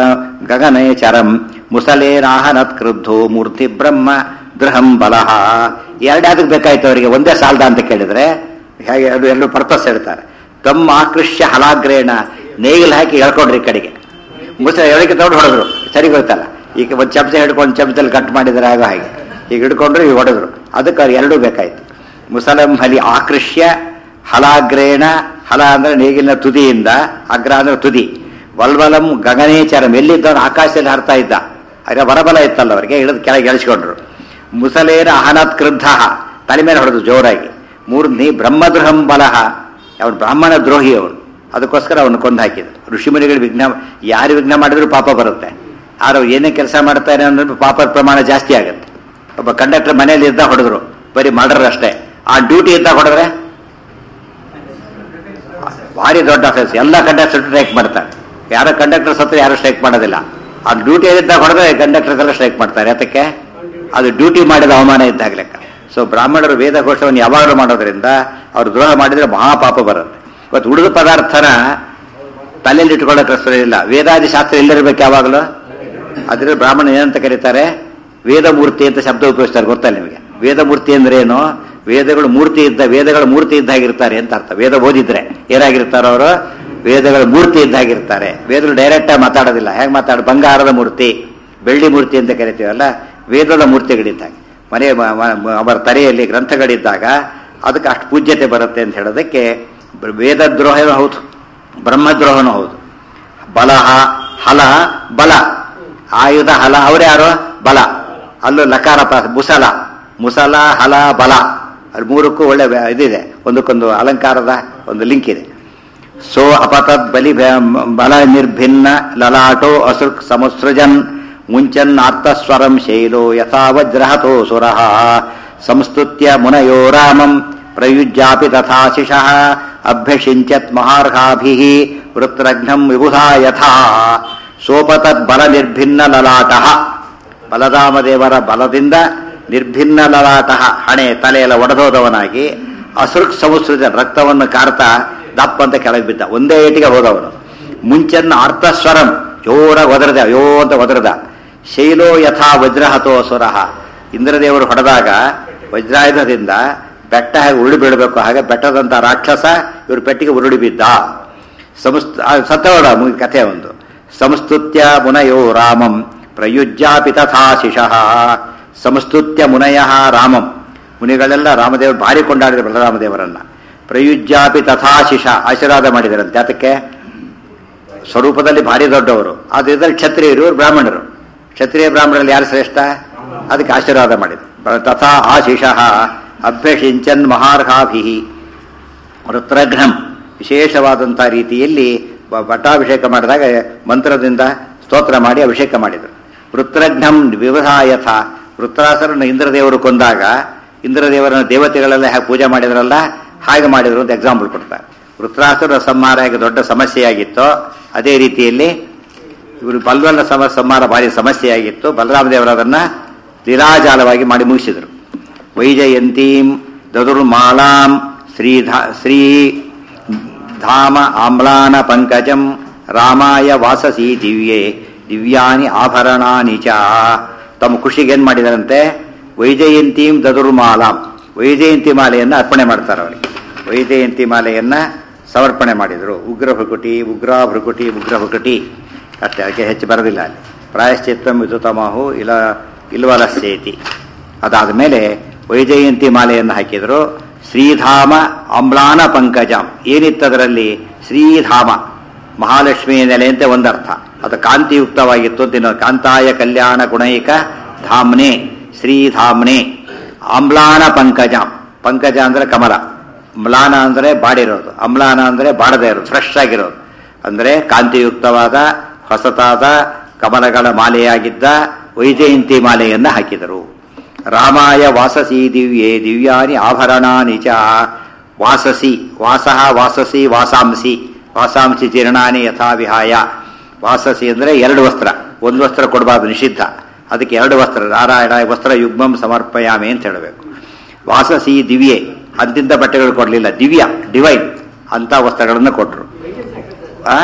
S1: ಗಗನೇಚರಂ ಮುಸಲೇನಾಹನತ್ ಕ್ರುದ್ಧೋ ಮೂರ್ತಿ ಬ್ರಹ್ಮ ದೃಹಂ ಬಲಹ. ಎರಡ್ಯಾದಕ್ಕೆ ಬೇಕಾಯ್ತು ಅವರಿಗೆ, ಒಂದೇ ಸಾಲ್ದ ಅಂತ ಕೇಳಿದ್ರೆ ಹೇಗೆ? ಅದು ಎಲ್ಲರೂ ಪರ್ಪಸ್ ಹೇಳ್ತಾರೆ. ತಮ್ಮ ಆಕೃಷ್ಯ ಹಲಾಗ್ರೇಣ, ನೇಗಿಲು ಹಾಕಿ ಎಳ್ಕೊಂಡ್ರಿ ಈ ಕಡೆಗೆ. ಮುಸ ಎಳಕ್ಕೆ ತಗೊಂಡು ಹೊಡೆದ್ರು. ಸರಿ ಗೊತ್ತಲ್ಲ. ಈಗ ಒಂದು ಚಮಚ ಹಿಡ್ಕೊಂಡು ಚಮಚದಲ್ಲಿ ಕಟ್ ಮಾಡಿದ್ರೆ ಆಗ ಹಾಗೆ ಈಗ ಹಿಡ್ಕೊಂಡ್ರು, ಈಗ ಹೊಡೆದ್ರು. ಅದಕ್ಕೆ ಅವ್ರು ಎರಡೂ ಬೇಕಾಯ್ತು. ಮುಸಲಂ ಹಲಿ ಆಕೃಷ್ಯ ಹಲಾಗ್ರೇಣ. ಹಲ ಅಂದ್ರೆ ನೇಗಿಲಿನ ತುದಿಯಿಂದ, ಅಗ್ರ ಅಂದ್ರೆ ತುದಿ. ವಲ್ವಲಂ ಗಗನೇಚರಂ, ಎಲ್ಲಿದ್ದವನು ಆಕಾಶದಲ್ಲಿ ಹರ್ತಾ ಇದ್ದ. ಆಗ ವರಬಲ ಇತ್ತಲ್ಲ ಅವರಿಗೆ, ಇಳಿದು ಕೆಳಗೆ ಎಳಿಸ್ಕೊಂಡ್ರು. ಮುಸಲೇನ ಅಹನತ್ ಕ್ರುದ್ಧ, ತಲೆ ಮೇಲೆ ಹೊಡೆದು ಜೋರಾಗಿ. ಮೂರ್ನಿ ಬ್ರಹ್ಮದ್ರಹಂ ಬಲಹ, ಅವನು ಬ್ರಾಹ್ಮಣ ದ್ರೋಹಿ ಅವನು. ಅದಕ್ಕೋಸ್ಕರ ಅವನು ಕೊಂದು ಹಾಕಿದ್ರು. ಋಷಿಮುನಿಗಳು ವಿಘ್ನ, ಯಾರು ವಿಘ್ನ ಮಾಡಿದ್ರು ಪಾಪ ಬರುತ್ತೆ. ಆದ್ರೆ ಅವ್ರು ಏನೇ ಕೆಲಸ ಮಾಡ್ತಾರೆ ಅಂದ್ರೆ ಪಾಪದ ಪ್ರಮಾಣ ಜಾಸ್ತಿ ಆಗುತ್ತೆ. ಒಬ್ಬ ಕಂಡಕ್ಟರ್ ಮನೆಯಲ್ಲಿ ಇದ್ದ ಹೊಡೆದ್ರು, ಬರೀ ಮಾಡ್ರ ಅಷ್ಟೇ. ಆ ಡ್ಯೂಟಿ ಇದ್ದಾಗ ಹೊಡೆದ್ರೆ ಭಾರಿ ದೊಡ್ಡ ಅಫೆನ್ಸ್. ಎಲ್ಲ ಕಂಡಕ್ಟರ್ ಸ್ಟ್ರೈಕ್ ಮಾಡ್ತಾರೆ. ಯಾರೋ ಕಂಡಕ್ಟರ್ ಸತ್ರ ಯಾರು ಸ್ಟ್ರೈಕ್ ಮಾಡೋದಿಲ್ಲ. ಆ ಡ್ಯೂಟಿ ಇದ್ದಾಗ ಹೊಡೆದ್ರೆ ಕಂಡಕ್ಟರ್ಸ್ ಎಲ್ಲ ಸ್ಟ್ರೈಕ್ ಮಾಡ್ತಾರೆ. ಅದಕ್ಕೆ ಅದು ಡ್ಯೂಟಿ ಮಾಡಿದ ಅವಮಾನ ಇದ್ದಾಗ ಲೆಕ್ಕ. ಸೊ ಬ್ರಾಹ್ಮಣರು ವೇದ ಘೋಷವನ್ನು ಯಾವಾಗಲೂ ಮಾಡೋದ್ರಿಂದ ಅವ್ರು ದ್ರೋಹ ಮಾಡಿದ್ರೆ ಮಹಾಪಾಪ ಬರುತ್ತೆ. ಇವತ್ತು ಉಳಿದ ಪದಾರ್ಥನ ತಲೆಯಲ್ಲಿ ಇಟ್ಕೊಳ್ಳೋಕೆ ರಸವಿಲ್ಲ. ವೇದಾದಿ ಶಾಸ್ತ್ರ ಇಲ್ಲಿರ್ಬೇಕು ಯಾವಾಗಲೂ. ಅದ್ರ ಬ್ರಾಹ್ಮಣ ಏನಂತ ಕರೀತಾರೆ? ವೇದಮೂರ್ತಿ ಅಂತ ಶಬ್ದ ಉಪಯೋಗಿಸ್ತಾರೆ. ಗೊತ್ತಲ್ಲ ನಿಮಗೆ? ವೇದಮೂರ್ತಿ ಅಂದ್ರೆ ಏನು? ವೇದಗಳು ಮೂರ್ತಿ ಇದ್ದ, ವೇದಗಳ ಮೂರ್ತಿ ಇದ್ದಾಗಿರ್ತಾರೆ ಅಂತ ಅರ್ಥ. ವೇದ ಓದಿದ್ರೆ ಏನಾಗಿರ್ತಾರೋ ಅವರು? ವೇದಗಳ ಮೂರ್ತಿ ಇದ್ದಾಗಿರ್ತಾರೆ. ವೇದಗಳು ಡೈರೆಕ್ಟ್ ಆಗಿ ಮಾತಾಡೋದಿಲ್ಲ. ಹೇಗೆ ಮಾತಾಡ? ಬಂಗಾರದ ಮೂರ್ತಿ, ಬೆಳ್ಳಿ ಮೂರ್ತಿ ಅಂತ ಕರಿತೀವಲ್ಲ, ವೇದದ ಮೂರ್ತಿಗಳಿದ್ದಾಗ, ಮನೆ ಅವರ ತಲೆಯಲ್ಲಿ ಗ್ರಂಥಗಳಿದ್ದಾಗ ಅದಕ್ಕೆ ಅಷ್ಟು ಪೂಜ್ಯತೆ ಬರುತ್ತೆ ಅಂತ ಹೇಳೋದಕ್ಕೆ ವೇದದ್ರೋಹನೂ ಹೌದು, ಬ್ರಹ್ಮದ್ರೋಹನೂ ಹೌದು. ಬಲಹ ಹಲ ಬಲ, ಆಯುಧ ಹಲ, ಅವರ್ಯಾರು? ಬಲ. ಅಲ್ಲೂ ಲಕಾರ ಮುಸಲ, ಮುಸಲ ಹಲ ಬಲ, ಅದು ಮೂರಕ್ಕೂ ಒಳ್ಳೆ ಇದಿದೆ. ಒಂದಕ್ಕೊಂದು ಅಲಂಕಾರದ ಒಂದು ಲಿಂಕ್ ಇದೆ. ಸೋ ಅಪತದ್ ಬಲಿ ಬಲ ನಿರ್ಭಿನ್ನ ಲಲಾಟೋ ಅಸೃಕ್ ಸಮಸೃಜನ್ ಮುಂಚನ್ ಆರ್ತಸ್ವರಂ ಶೈಲೋ ಯಥಾ ವಜ್ರಹತೋ ಸುರಃ ಸಂಸ್ತುತ್ಯ ಮುನಯೋ ರಾಮಂ ಪ್ರಯುಜ್ಯಾಪಿ ತಥಾ ಶಿಶಃ ಅಭ್ಯಷಿಂಚತ್ ಮಹಾರ್ಹಾಭಿಃ ವೃತ್ರಘ್ನಂ ವಿಬುಧಾ ಯಥಾ. ಸೋಪತದ್ ಬಲ ನಿರ್ಭಿನ್ನ ಲಲಾಟಃ, ಬಲರಾಮದೇವರ ಬಲದಿಂದ ನಿರ್ಭಿನ್ನ ಲಲಾಟಃ, ಹಣೆ ತಲೆಯೆಲ್ಲ ಒಡೆದೋದವನಾಗಿ, ಅಸೃಕ್ ಸಮಸೃಜನ್, ರಕ್ತವನ್ನು ಕಾರ್ತಾ ದಪ್ಪ ಅಂತ ಕೆಳಗೆ ಬಿದ್ದ. ಒಂದೇ ಏಟಿಗೆ ಹೋದವನು. ಮುಂಚೆನ್ನ ಆರ್ತಸ್ವರಂ, ಜೋರ ಒದರದ, ಅಯ್ಯೋ ಅಂತ ಒದರದ. ಶೈಲೋ ಯಥಾ ವಜ್ರಹತೋ ಅಸುರಃ, ಇಂದ್ರದೇವರು ಹೊಡೆದಾಗ ವಜ್ರಾಯುಧದಿಂದ ಬೆಟ್ಟ ಹೇಗೆ ಉರುಳಿ ಬೀಳಬೇಕು ಹಾಗೆ ಬೆಟ್ಟದಂತ ರಾಕ್ಷಸ ಇವರು ಪೆಟ್ಟಿಗೆ ಉರುಳಿ ಬಿದ್ದ. ಸಂಸ್ತ ಸತ್ತೋಡ ಮುಗಿ ಕಥೆ ಒಂದು. ಸಂಸ್ತುತ್ಯ ಮುನಯೋ ರಾಮಂ ಪ್ರಯುಜ್ಯಾಪಿ ತಥಾ ಶಿಶಃ. ಸಂಸ್ತುತ್ಯ ಮುನಯ ರಾಮಂ, ಮುನಿಗಳೆಲ್ಲ ರಾಮದೇವರು ಭಾರಿ ಕೊಂಡಾಡಿದ್ರು ಬಲರಾಮದೇವರನ್ನ. ಪ್ರಯುಜ್ಯಾಪಿ ತಥಾಶಿಷ ಆಶೀರ್ವಾದ ಮಾಡಿದರಂತೆ. ಅದಕ್ಕೆ ಸ್ವರೂಪದಲ್ಲಿ ಭಾರಿ ದೊಡ್ಡವರು, ಆದ್ರಿಂದ ಕ್ಷತ್ರಿಯರು ಬ್ರಾಹ್ಮಣರು. ಕ್ಷತ್ರಿಯ ಬ್ರಾಹ್ಮಣರಲ್ಲಿ ಯಾರು ಶ್ರೇಷ್ಠ? ಅದಕ್ಕೆ ಆಶೀರ್ವಾದ ಮಾಡಿದ್ರು. ತಥಾ ಆಶಿಷಃ ಅಭ್ಯಷಿಂಚನ್ ಮಹಾರ್ಹಾಭಿ ರುದ್ರಘ್ನಂ ವಿಶೇಷವಾದಂಥ ರೀತಿಯಲ್ಲಿ ಪಟ್ಟಾಭಿಷೇಕ ಮಾಡಿದಾಗ ಮಂತ್ರದಿಂದ ಸ್ತೋತ್ರ ಮಾಡಿ ಅಭಿಷೇಕ ಮಾಡಿದರು. ವೃತ್ರಘ್ನಂ ವಿವಧಾಯಥ ವೃತ್ರಾಸುರನ ಇಂದ್ರದೇವರು ಕೊಂದಾಗ ಇಂದ್ರದೇವರನ್ನ ದೇವತೆಗಳೆಲ್ಲ ಹೇಗೆ ಪೂಜೆ ಮಾಡಿದ್ರಲ್ಲ ಹಾಗೆ ಮಾಡಿದ್ರು ಅಂತ ಎಕ್ಸಾಂಪಲ್ ಕೊಡ್ತಾರೆ. ವೃತ್ರಾಸುರ ಸಂಹಾರ ಹೇಗೆ ದೊಡ್ಡ ಸಮಸ್ಯೆಯಾಗಿತ್ತೋ ಅದೇ ರೀತಿಯಲ್ಲಿ ಇವರು ಬಲ್ವನ ಸಮ ಸಂಹಾರ ಭಾರಿ ಸಮಸ್ಯೆಯಾಗಿತ್ತು. ಬಲರಾಮದೇವರು ಅದನ್ನು ಲೀಲಾಜಾಲವಾಗಿ ಮಾಡಿ ಮುಗಿಸಿದರು. ವೈಜಯಂತೀಂ ದದುರ್ಮಾಲಾಂ ಶ್ರೀಧಾ ಶ್ರೀ ಧಾಮ ಆಮ್ಲಾನ ಪಂಕಜಂ ರಾಮಾಯ ವಾಸಸಿ ದಿವ್ಯೆ ದಿವ್ಯಾನಿ ಆಭರಣಾನಿ ಚ. ತಮ್ಮ ಖುಷಿಗೆ ಏನು ಮಾಡಿದಾರಂತೆ? ವೈಜಯಂತೀಂ ದದುರ್ಮಾಲಾಂ ವೈಜಯಂತಿ ಮಾಲೆಯನ್ನು ಅರ್ಪಣೆ ಮಾಡ್ತಾರೆ ಅವರಿಗೆ. ವೈಜಯಂತಿ ಮಾಲೆಯನ್ನು ಸಮರ್ಪಣೆ ಮಾಡಿದರು. ಉಗ್ರ ಭೃಕುಟಿ ಉಗ್ರ ಭೃಕುಟಿ ಉಗ್ರ ಭೃಕುಟಿ ಅಷ್ಟೇ, ಅದಕ್ಕೆ ಹೆಚ್ಚು ಬರೋದಿಲ್ಲ ಅಲ್ಲಿ. ಪ್ರಾಯಶ್ಚಿತ್ತಂ ವಿದುತಮಹು ಇಲ ಇಲ್ವಲಸ್ಯೇತಿ. ಅದಾದ ಮೇಲೆ ವೈಜಯಂತಿ ಮಾಲೆಯನ್ನು ಹಾಕಿದರು. ಶ್ರೀಧಾಮ ಅಮ್ಲಾನ ಪಂಕಜಂ ಏನಿತ್ತದರಲ್ಲಿ? ಶ್ರೀಧಾಮ ಮಹಾಲಕ್ಷ್ಮಿಯ ನೆಲೆ ಅಂತ ಒಂದರ್ಥ. ಅದು ಕಾಂತಿಯುಕ್ತವಾಗಿತ್ತು ಅಂತ ಇನ್ನೊಂದು. ಕಾಂತಾಯ ಕಲ್ಯಾಣ ಗುಣೈಕ ಧಾಮ್ನೆ ಶ್ರೀಧಾಮ್ನೆ. ಅಮ್ಲಾನ ಪಂಕಜಂ, ಪಂಕಜ ಅಂದರೆ ಕಮಲ, ಮ್ಲಾನ ಅಂದರೆ ಬಾಡಿರೋದು, ಅಮ್ಲಾನ ಅಂದರೆ ಬಾಡದೇ ಇರೋದು, ಫ್ರೆಶ್ ಆಗಿರೋದು. ಅಂದರೆ ಕಾಂತಿಯುಕ್ತವಾದ ಹೊಸತಾದ ಕಮಲಗಳ ಮಾಲೆಯಾಗಿದ್ದ ವೈಜಯಂತಿ ಮಾಲೆಯನ್ನು ಹಾಕಿದರು. ರಾಮಾಯ ವಾಸಸಿ ದಿವ್ಯೆ ದಿವ್ಯಾನಿ ಆಭರಣಾನಿ ಚ. ವಾಸಸಿ ವಾಸಃ ವಾಸಸಿ ವಾಸಾಂಸಿ ವಾಸಾಂಸಿ ಚೀರ್ಣಾನಿ ಯಥಾ ವಿಹಾಯ. ವಾಸಸಿ ಅಂದರೆ ಎರಡು ವಸ್ತ್ರ, ಒಂದು ವಸ್ತ್ರ ಕೊಡಬಾರ್ದು, ನಿಷಿದ್ಧ. ಅದಕ್ಕೆ ಎರಡು ವಸ್ತ್ರ, ನಾರಾಯಣ ವಸ್ತ್ರ ಯುಗ್ಮಂ ಸಮರ್ಪಯಾಮಿ ಅಂತ ಹೇಳಬೇಕು. ವಾಸಸಿ ದಿವ್ಯೆ ಅಂತಿಂತ ಬಟ್ಟೆಗಳು ಕೊಡಲಿಲ್ಲ, ದಿವ್ಯ ಡಿವೈನ್ ಅಂತ ವಸ್ತ್ರಗಳನ್ನು ಕೊಟ್ಟರು. ಆ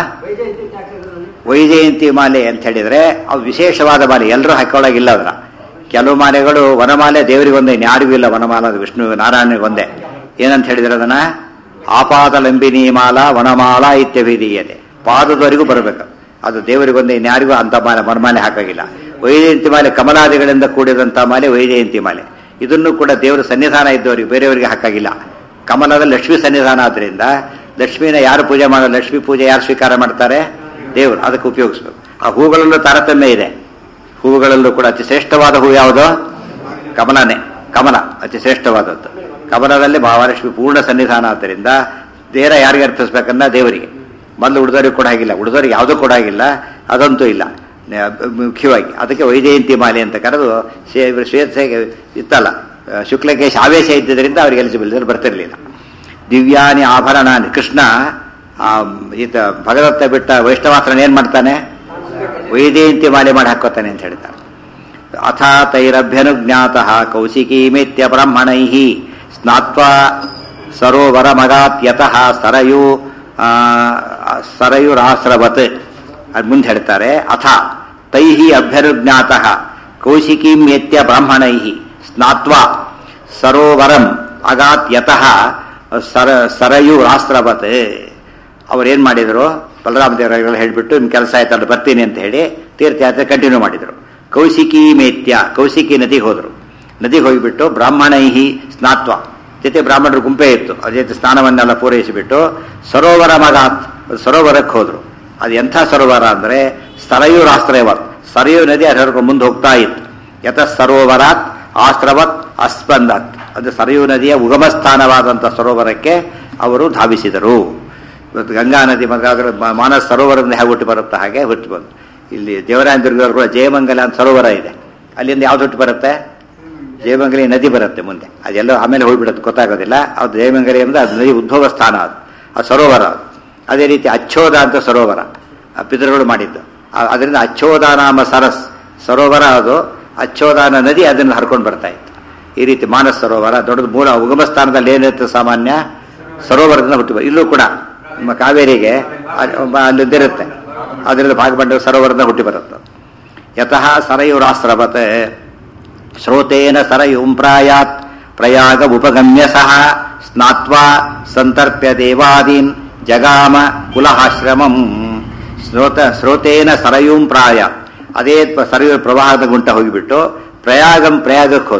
S1: ವೈಜಯಂತಿ ಮಾಲೆ ಅಂತ ಹೇಳಿದ್ರೆ ಅವು ವಿಶೇಷವಾದ ಮಾಲೆ, ಎಲ್ಲರೂ ಹಾಕೊಳ್ಳೋಗಿಲ್ಲ ಅದರ. ಕೆಲವು ಮಾಲೆಗಳು ವನಮಾಲೆ ದೇವರಿಗೊಂದೇ, ಯಾರಿಗೂ ಇಲ್ಲ ವನಮಾಲ, ಅದು ವಿಷ್ಣು ನಾರಾಯಣನಿಗೊಂದೇ. ಏನಂತ ಹೇಳಿದ್ರೆ ಅದನ್ನ ಆಪಾದಲಂಬಿನಿ ಮಾಲಾ ವನಮಾಲಾ ಇತ್ಯಭಿಧೀಯತೆ. ಪಾದದವರೆಗೂ ಬರಬೇಕು, ಅದು ದೇವರಿಗೊಂದೇ, ಇನ್ಯಾರಿಗೂ ಅಂತ ಮಾಲೆ ವನಮಾಲೆ ಹಾಕಾಗಿಲ್ಲ. ವೈಜಯಂತಿ ಮಾಲೆ ಕಮಲಾದಿಗಳಿಂದ ಕೂಡಿದಂಥ ಮಾಲೆ ವೈಜಯಂತಿ ಮಾಲೆ. ಇದನ್ನು ಕೂಡ ದೇವರ ಸನ್ನಿಧಾನ ಇದ್ದವರಿಗೆ ಬೇರೆಯವರಿಗೆ ಹಾಕಾಗಿಲ್ಲ. ಕಮಲದ ಲಕ್ಷ್ಮೀ ಸನ್ನಿಧಾನ ಆದ್ದರಿಂದ ಲಕ್ಷ್ಮೀನ ಯಾರು ಪೂಜೆ ಮಾಡೋದು? ಲಕ್ಷ್ಮೀ ಪೂಜೆ ಯಾರು ಸ್ವೀಕಾರ ಮಾಡ್ತಾರೆ? ದೇವರು. ಅದಕ್ಕೆ ಉಪಯೋಗಿಸ್ಬೇಕು. ಆ ಹೂಗಳಲ್ಲೂ ತಾರತಮ್ಯ ಇದೆ. ಹೂವುಗಳಲ್ಲೂ ಕೂಡ ಅತಿ ಶ್ರೇಷ್ಠವಾದ ಹೂ ಯಾವುದು? ಕಮಲನೇ. ಕಮಲ ಅತಿ ಶ್ರೇಷ್ಠವಾದದ್ದು. ಕಮಲದಲ್ಲಿ ಮಹಾಲಕ್ಷ್ಮಿ ಪೂರ್ಣ ಸನ್ನಿಧಾನ ಆದ್ದರಿಂದ ದೇಹ ಯಾರಿಗೆ ಅರ್ಪಿಸ್ಬೇಕನ್ನ ದೇವರಿಗೆ. ಮೊದಲು ಉಳಿದವರಿಗೆ ಕೂಡ ಆಗಿಲ್ಲ, ಉಳಿದವರಿಗೆ ಯಾವುದೂ ಕೂಡ ಆಗಿಲ್ಲ, ಅದಂತೂ ಇಲ್ಲ ಮುಖ್ಯವಾಗಿ. ಅದಕ್ಕೆ ವೈಜಯಂತಿ ಮಾಲೆ ಅಂತ ಕರೆದು ಶ್ವೇತ ಇತ್ತಲ್ಲ, ಶುಕ್ಲಕೇಶ ಆವೇಶ ಇದ್ದಿದ್ದರಿಂದ ಅವ್ರಿಗೆ ಎಲಿಜಿಬಲ್ ಬರ್ತಿರ್ಲಿಲ್ಲ. ದಿವ್ಯಾನಿ ಆಭರಣಾನಿ. ಕೃಷ್ಣ ಈತ ಭಗದತ್ತ ಬಿಟ್ಟ ವೈಷ್ಣವಾಸ್ತ್ರನ ಏನ್ ಮಾಡ್ತಾನೆ? ವೈಜಯಂತಿ ಮಾಲೆ ಮಾಡಿ ಹಾಕೋತಾನೆ ಅಂತ ಹೇಳ್ತಾರೆ. ಅಥ ತೈರಭ್ಯನುಜ್ಞಾತಃ ಕೌಶಿಕೀಮೇತ್ಯ ಬ್ರಾಹ್ಮಣೈ ಸ್ನಾತ್ವಾ ಸರೋವರ ಮಗಾತ್ಯತಃ ಸರಯು ಸರಯುರಾಸ್ರವತ್. ಅದು ಮುಂದೆ ಹೇಳ್ತಾರೆ. ಅಥ ತೈಹಿ ಅಭ್ಯನುಜ್ಞಾತಃ ಕೌಶಿಕೀಮೇತ್ಯ ಬ್ರಾಹ್ಮಣೈ ಸ್ನಾತ್ವಾ ಸರೋವರಂ ಅಗಾತ್ಯತಃ ಸರ ಸರಯುರಾಸ್ರವತ್. ಅವ್ರೇನ್ ಮಾಡಿದ್ರು? ಬಲರಾಮ ದೇವರ ಹೇಳ್ಬಿಟ್ಟು ನಿಮ್ ಕೆಲಸ ಆಯ್ತಲ್ಲ ಬರ್ತೀನಿ ಅಂತ ಹೇಳಿ ತೀರ್ಥಯಾತ್ರೆ ಕಂಟಿನ್ಯೂ ಮಾಡಿದ್ರು. ಕೌಶಿಕಿ ಮೇತ್ಯ, ಕೌಶಿಕಿ ನದಿಗೆ ಹೋದ್ರು. ನದಿಗೆ ಹೋಗಿಬಿಟ್ಟು ಬ್ರಾಹ್ಮಣೈಹಿ ಸ್ನಾತ್ವ, ಜೊತೆ ಬ್ರಾಹ್ಮಣರು ಗುಂಪೆ ಇತ್ತು, ಅದ್ರ ಜೊತೆ ಸ್ನಾನವನ್ನೆಲ್ಲ ಪೂರೈಸಿಬಿಟ್ಟು ಸರೋವರ ಮಗಾತ್, ಸರೋವರಕ್ಕೆ ಹೋದ್ರು. ಅದು ಎಂಥ ಸರೋವರ ಅಂದ್ರೆ ಸರಯುರಾಸ್ತ್ರವತ್, ಸರಯು ನದಿ ಅದರ ಮುಂದೆ ಹೋಗ್ತಾ ಇತ್ತು. ಯಥ ಸರೋವರಾತ್ ಆಸ್ತ್ರವತ್ ಅಸ್ಪಂದತ್, ಅದು ಸರಯು ನದಿಯ ಉಗಮ ಸ್ಥಾನವಾದಂಥ ಸರೋವರಕ್ಕೆ ಅವರು ಧಾವಿಸಿದರು. ಇವತ್ತು ಗಂಗಾ ನದಿ ಮಗಾದ್ರ ಮಾನಸ ಸರೋವರದಿಂದ ಹೇಗೆ ಹುಟ್ಟು ಬರುತ್ತೆ ಹಾಗೆ ಹುಟ್ಟು ಬಂತು. ಇಲ್ಲಿ ದೇವರಾಯನ ದುರ್ಗದವರು ಕೂಡ ಜಯಮಂಗಲ ಅಂತ ಸರೋವರ ಇದೆ, ಅಲ್ಲಿಂದ ಯಾವ್ದು ಹುಟ್ಟು ಬರುತ್ತೆ? ಜಯಮಂಗಲಿ ನದಿ ಬರುತ್ತೆ ಮುಂದೆ, ಅದೆಲ್ಲ ಆಮೇಲೆ ಹೋಗ್ಬಿಡುತ್ತೆ ಗೊತ್ತಾಗೋದಿಲ್ಲ. ಅದು ಜಯಮಂಗಲಿ ಅಂದ್ರೆ ಅದು ನದಿ ಉದ್ಭವ ಸ್ಥಾನ, ಅದು ಆ ಸರೋವರ ಅದು. ಅದೇ ರೀತಿ ಅಚ್ಚೋದ ಅಂತ ಸರೋವರ ಪಿತೃಗಳು ಮಾಡಿದ್ದು, ಅದರಿಂದ ಅಚ್ಚೋದ ನಾಮ ಸರಸ್ ಸರೋವರ, ಅದು ಅಚ್ಚೋದಾನ ನದಿ ಅದನ್ನು ಹರ್ಕೊಂಡು ಬರ್ತಾ ಇತ್ತು. ಈ ರೀತಿ ಮಾನಸ ಸರೋವರ ದೊಡ್ಡದು ಮೂಲ ಉಗಮ ಸ್ಥಾನದಲ್ಲಿ ಏನಿರುತ್ತೆ ಸಾಮಾನ್ಯ ಸರೋವರದಿಂದ ಹುಟ್ಟು. ಇಲ್ಲೂ ಕೂಡ ನಮ್ಮ ಕಾವೇರಿಗೆ ಅಲ್ಲಿದ್ದಿರುತ್ತೆ, ಅದರಿಂದ ಭಾಗಬಂಡ ಸರೋವರದ ಹುಟ್ಟಿ ಬರುತ್ತೆ. ಯತಃ ಸರಯುರಾಸ್ರವತ್ ಶ್ರೋತೇನ ಸರಯುಂ ಪ್ರಾಯಾತ್ ಪ್ರಯಾಗ ಉಪಗಮ್ಯ ಸಹ ಸ್ನಾತ್ವಾ ಸಂತರ್ಪ್ಯ ದೇವಾದೀನ್ ಜಗಾಮ ಕುಲಹಾಶ್ರಮಂ. ಸ್ರೋತ ಸ್ರೋತೇನ ಸರಯುಂ ಪ್ರಾಯಾತ್, ಅದೇ ಸರಯು ಪ್ರವಾಹದ ಗುಂಟ ಹೋಗಿಬಿಟ್ಟು ಪ್ರಯಾಗಂ ಪ್ರಯಾಗಕ್ಕೆ ಹೋದ್ರು.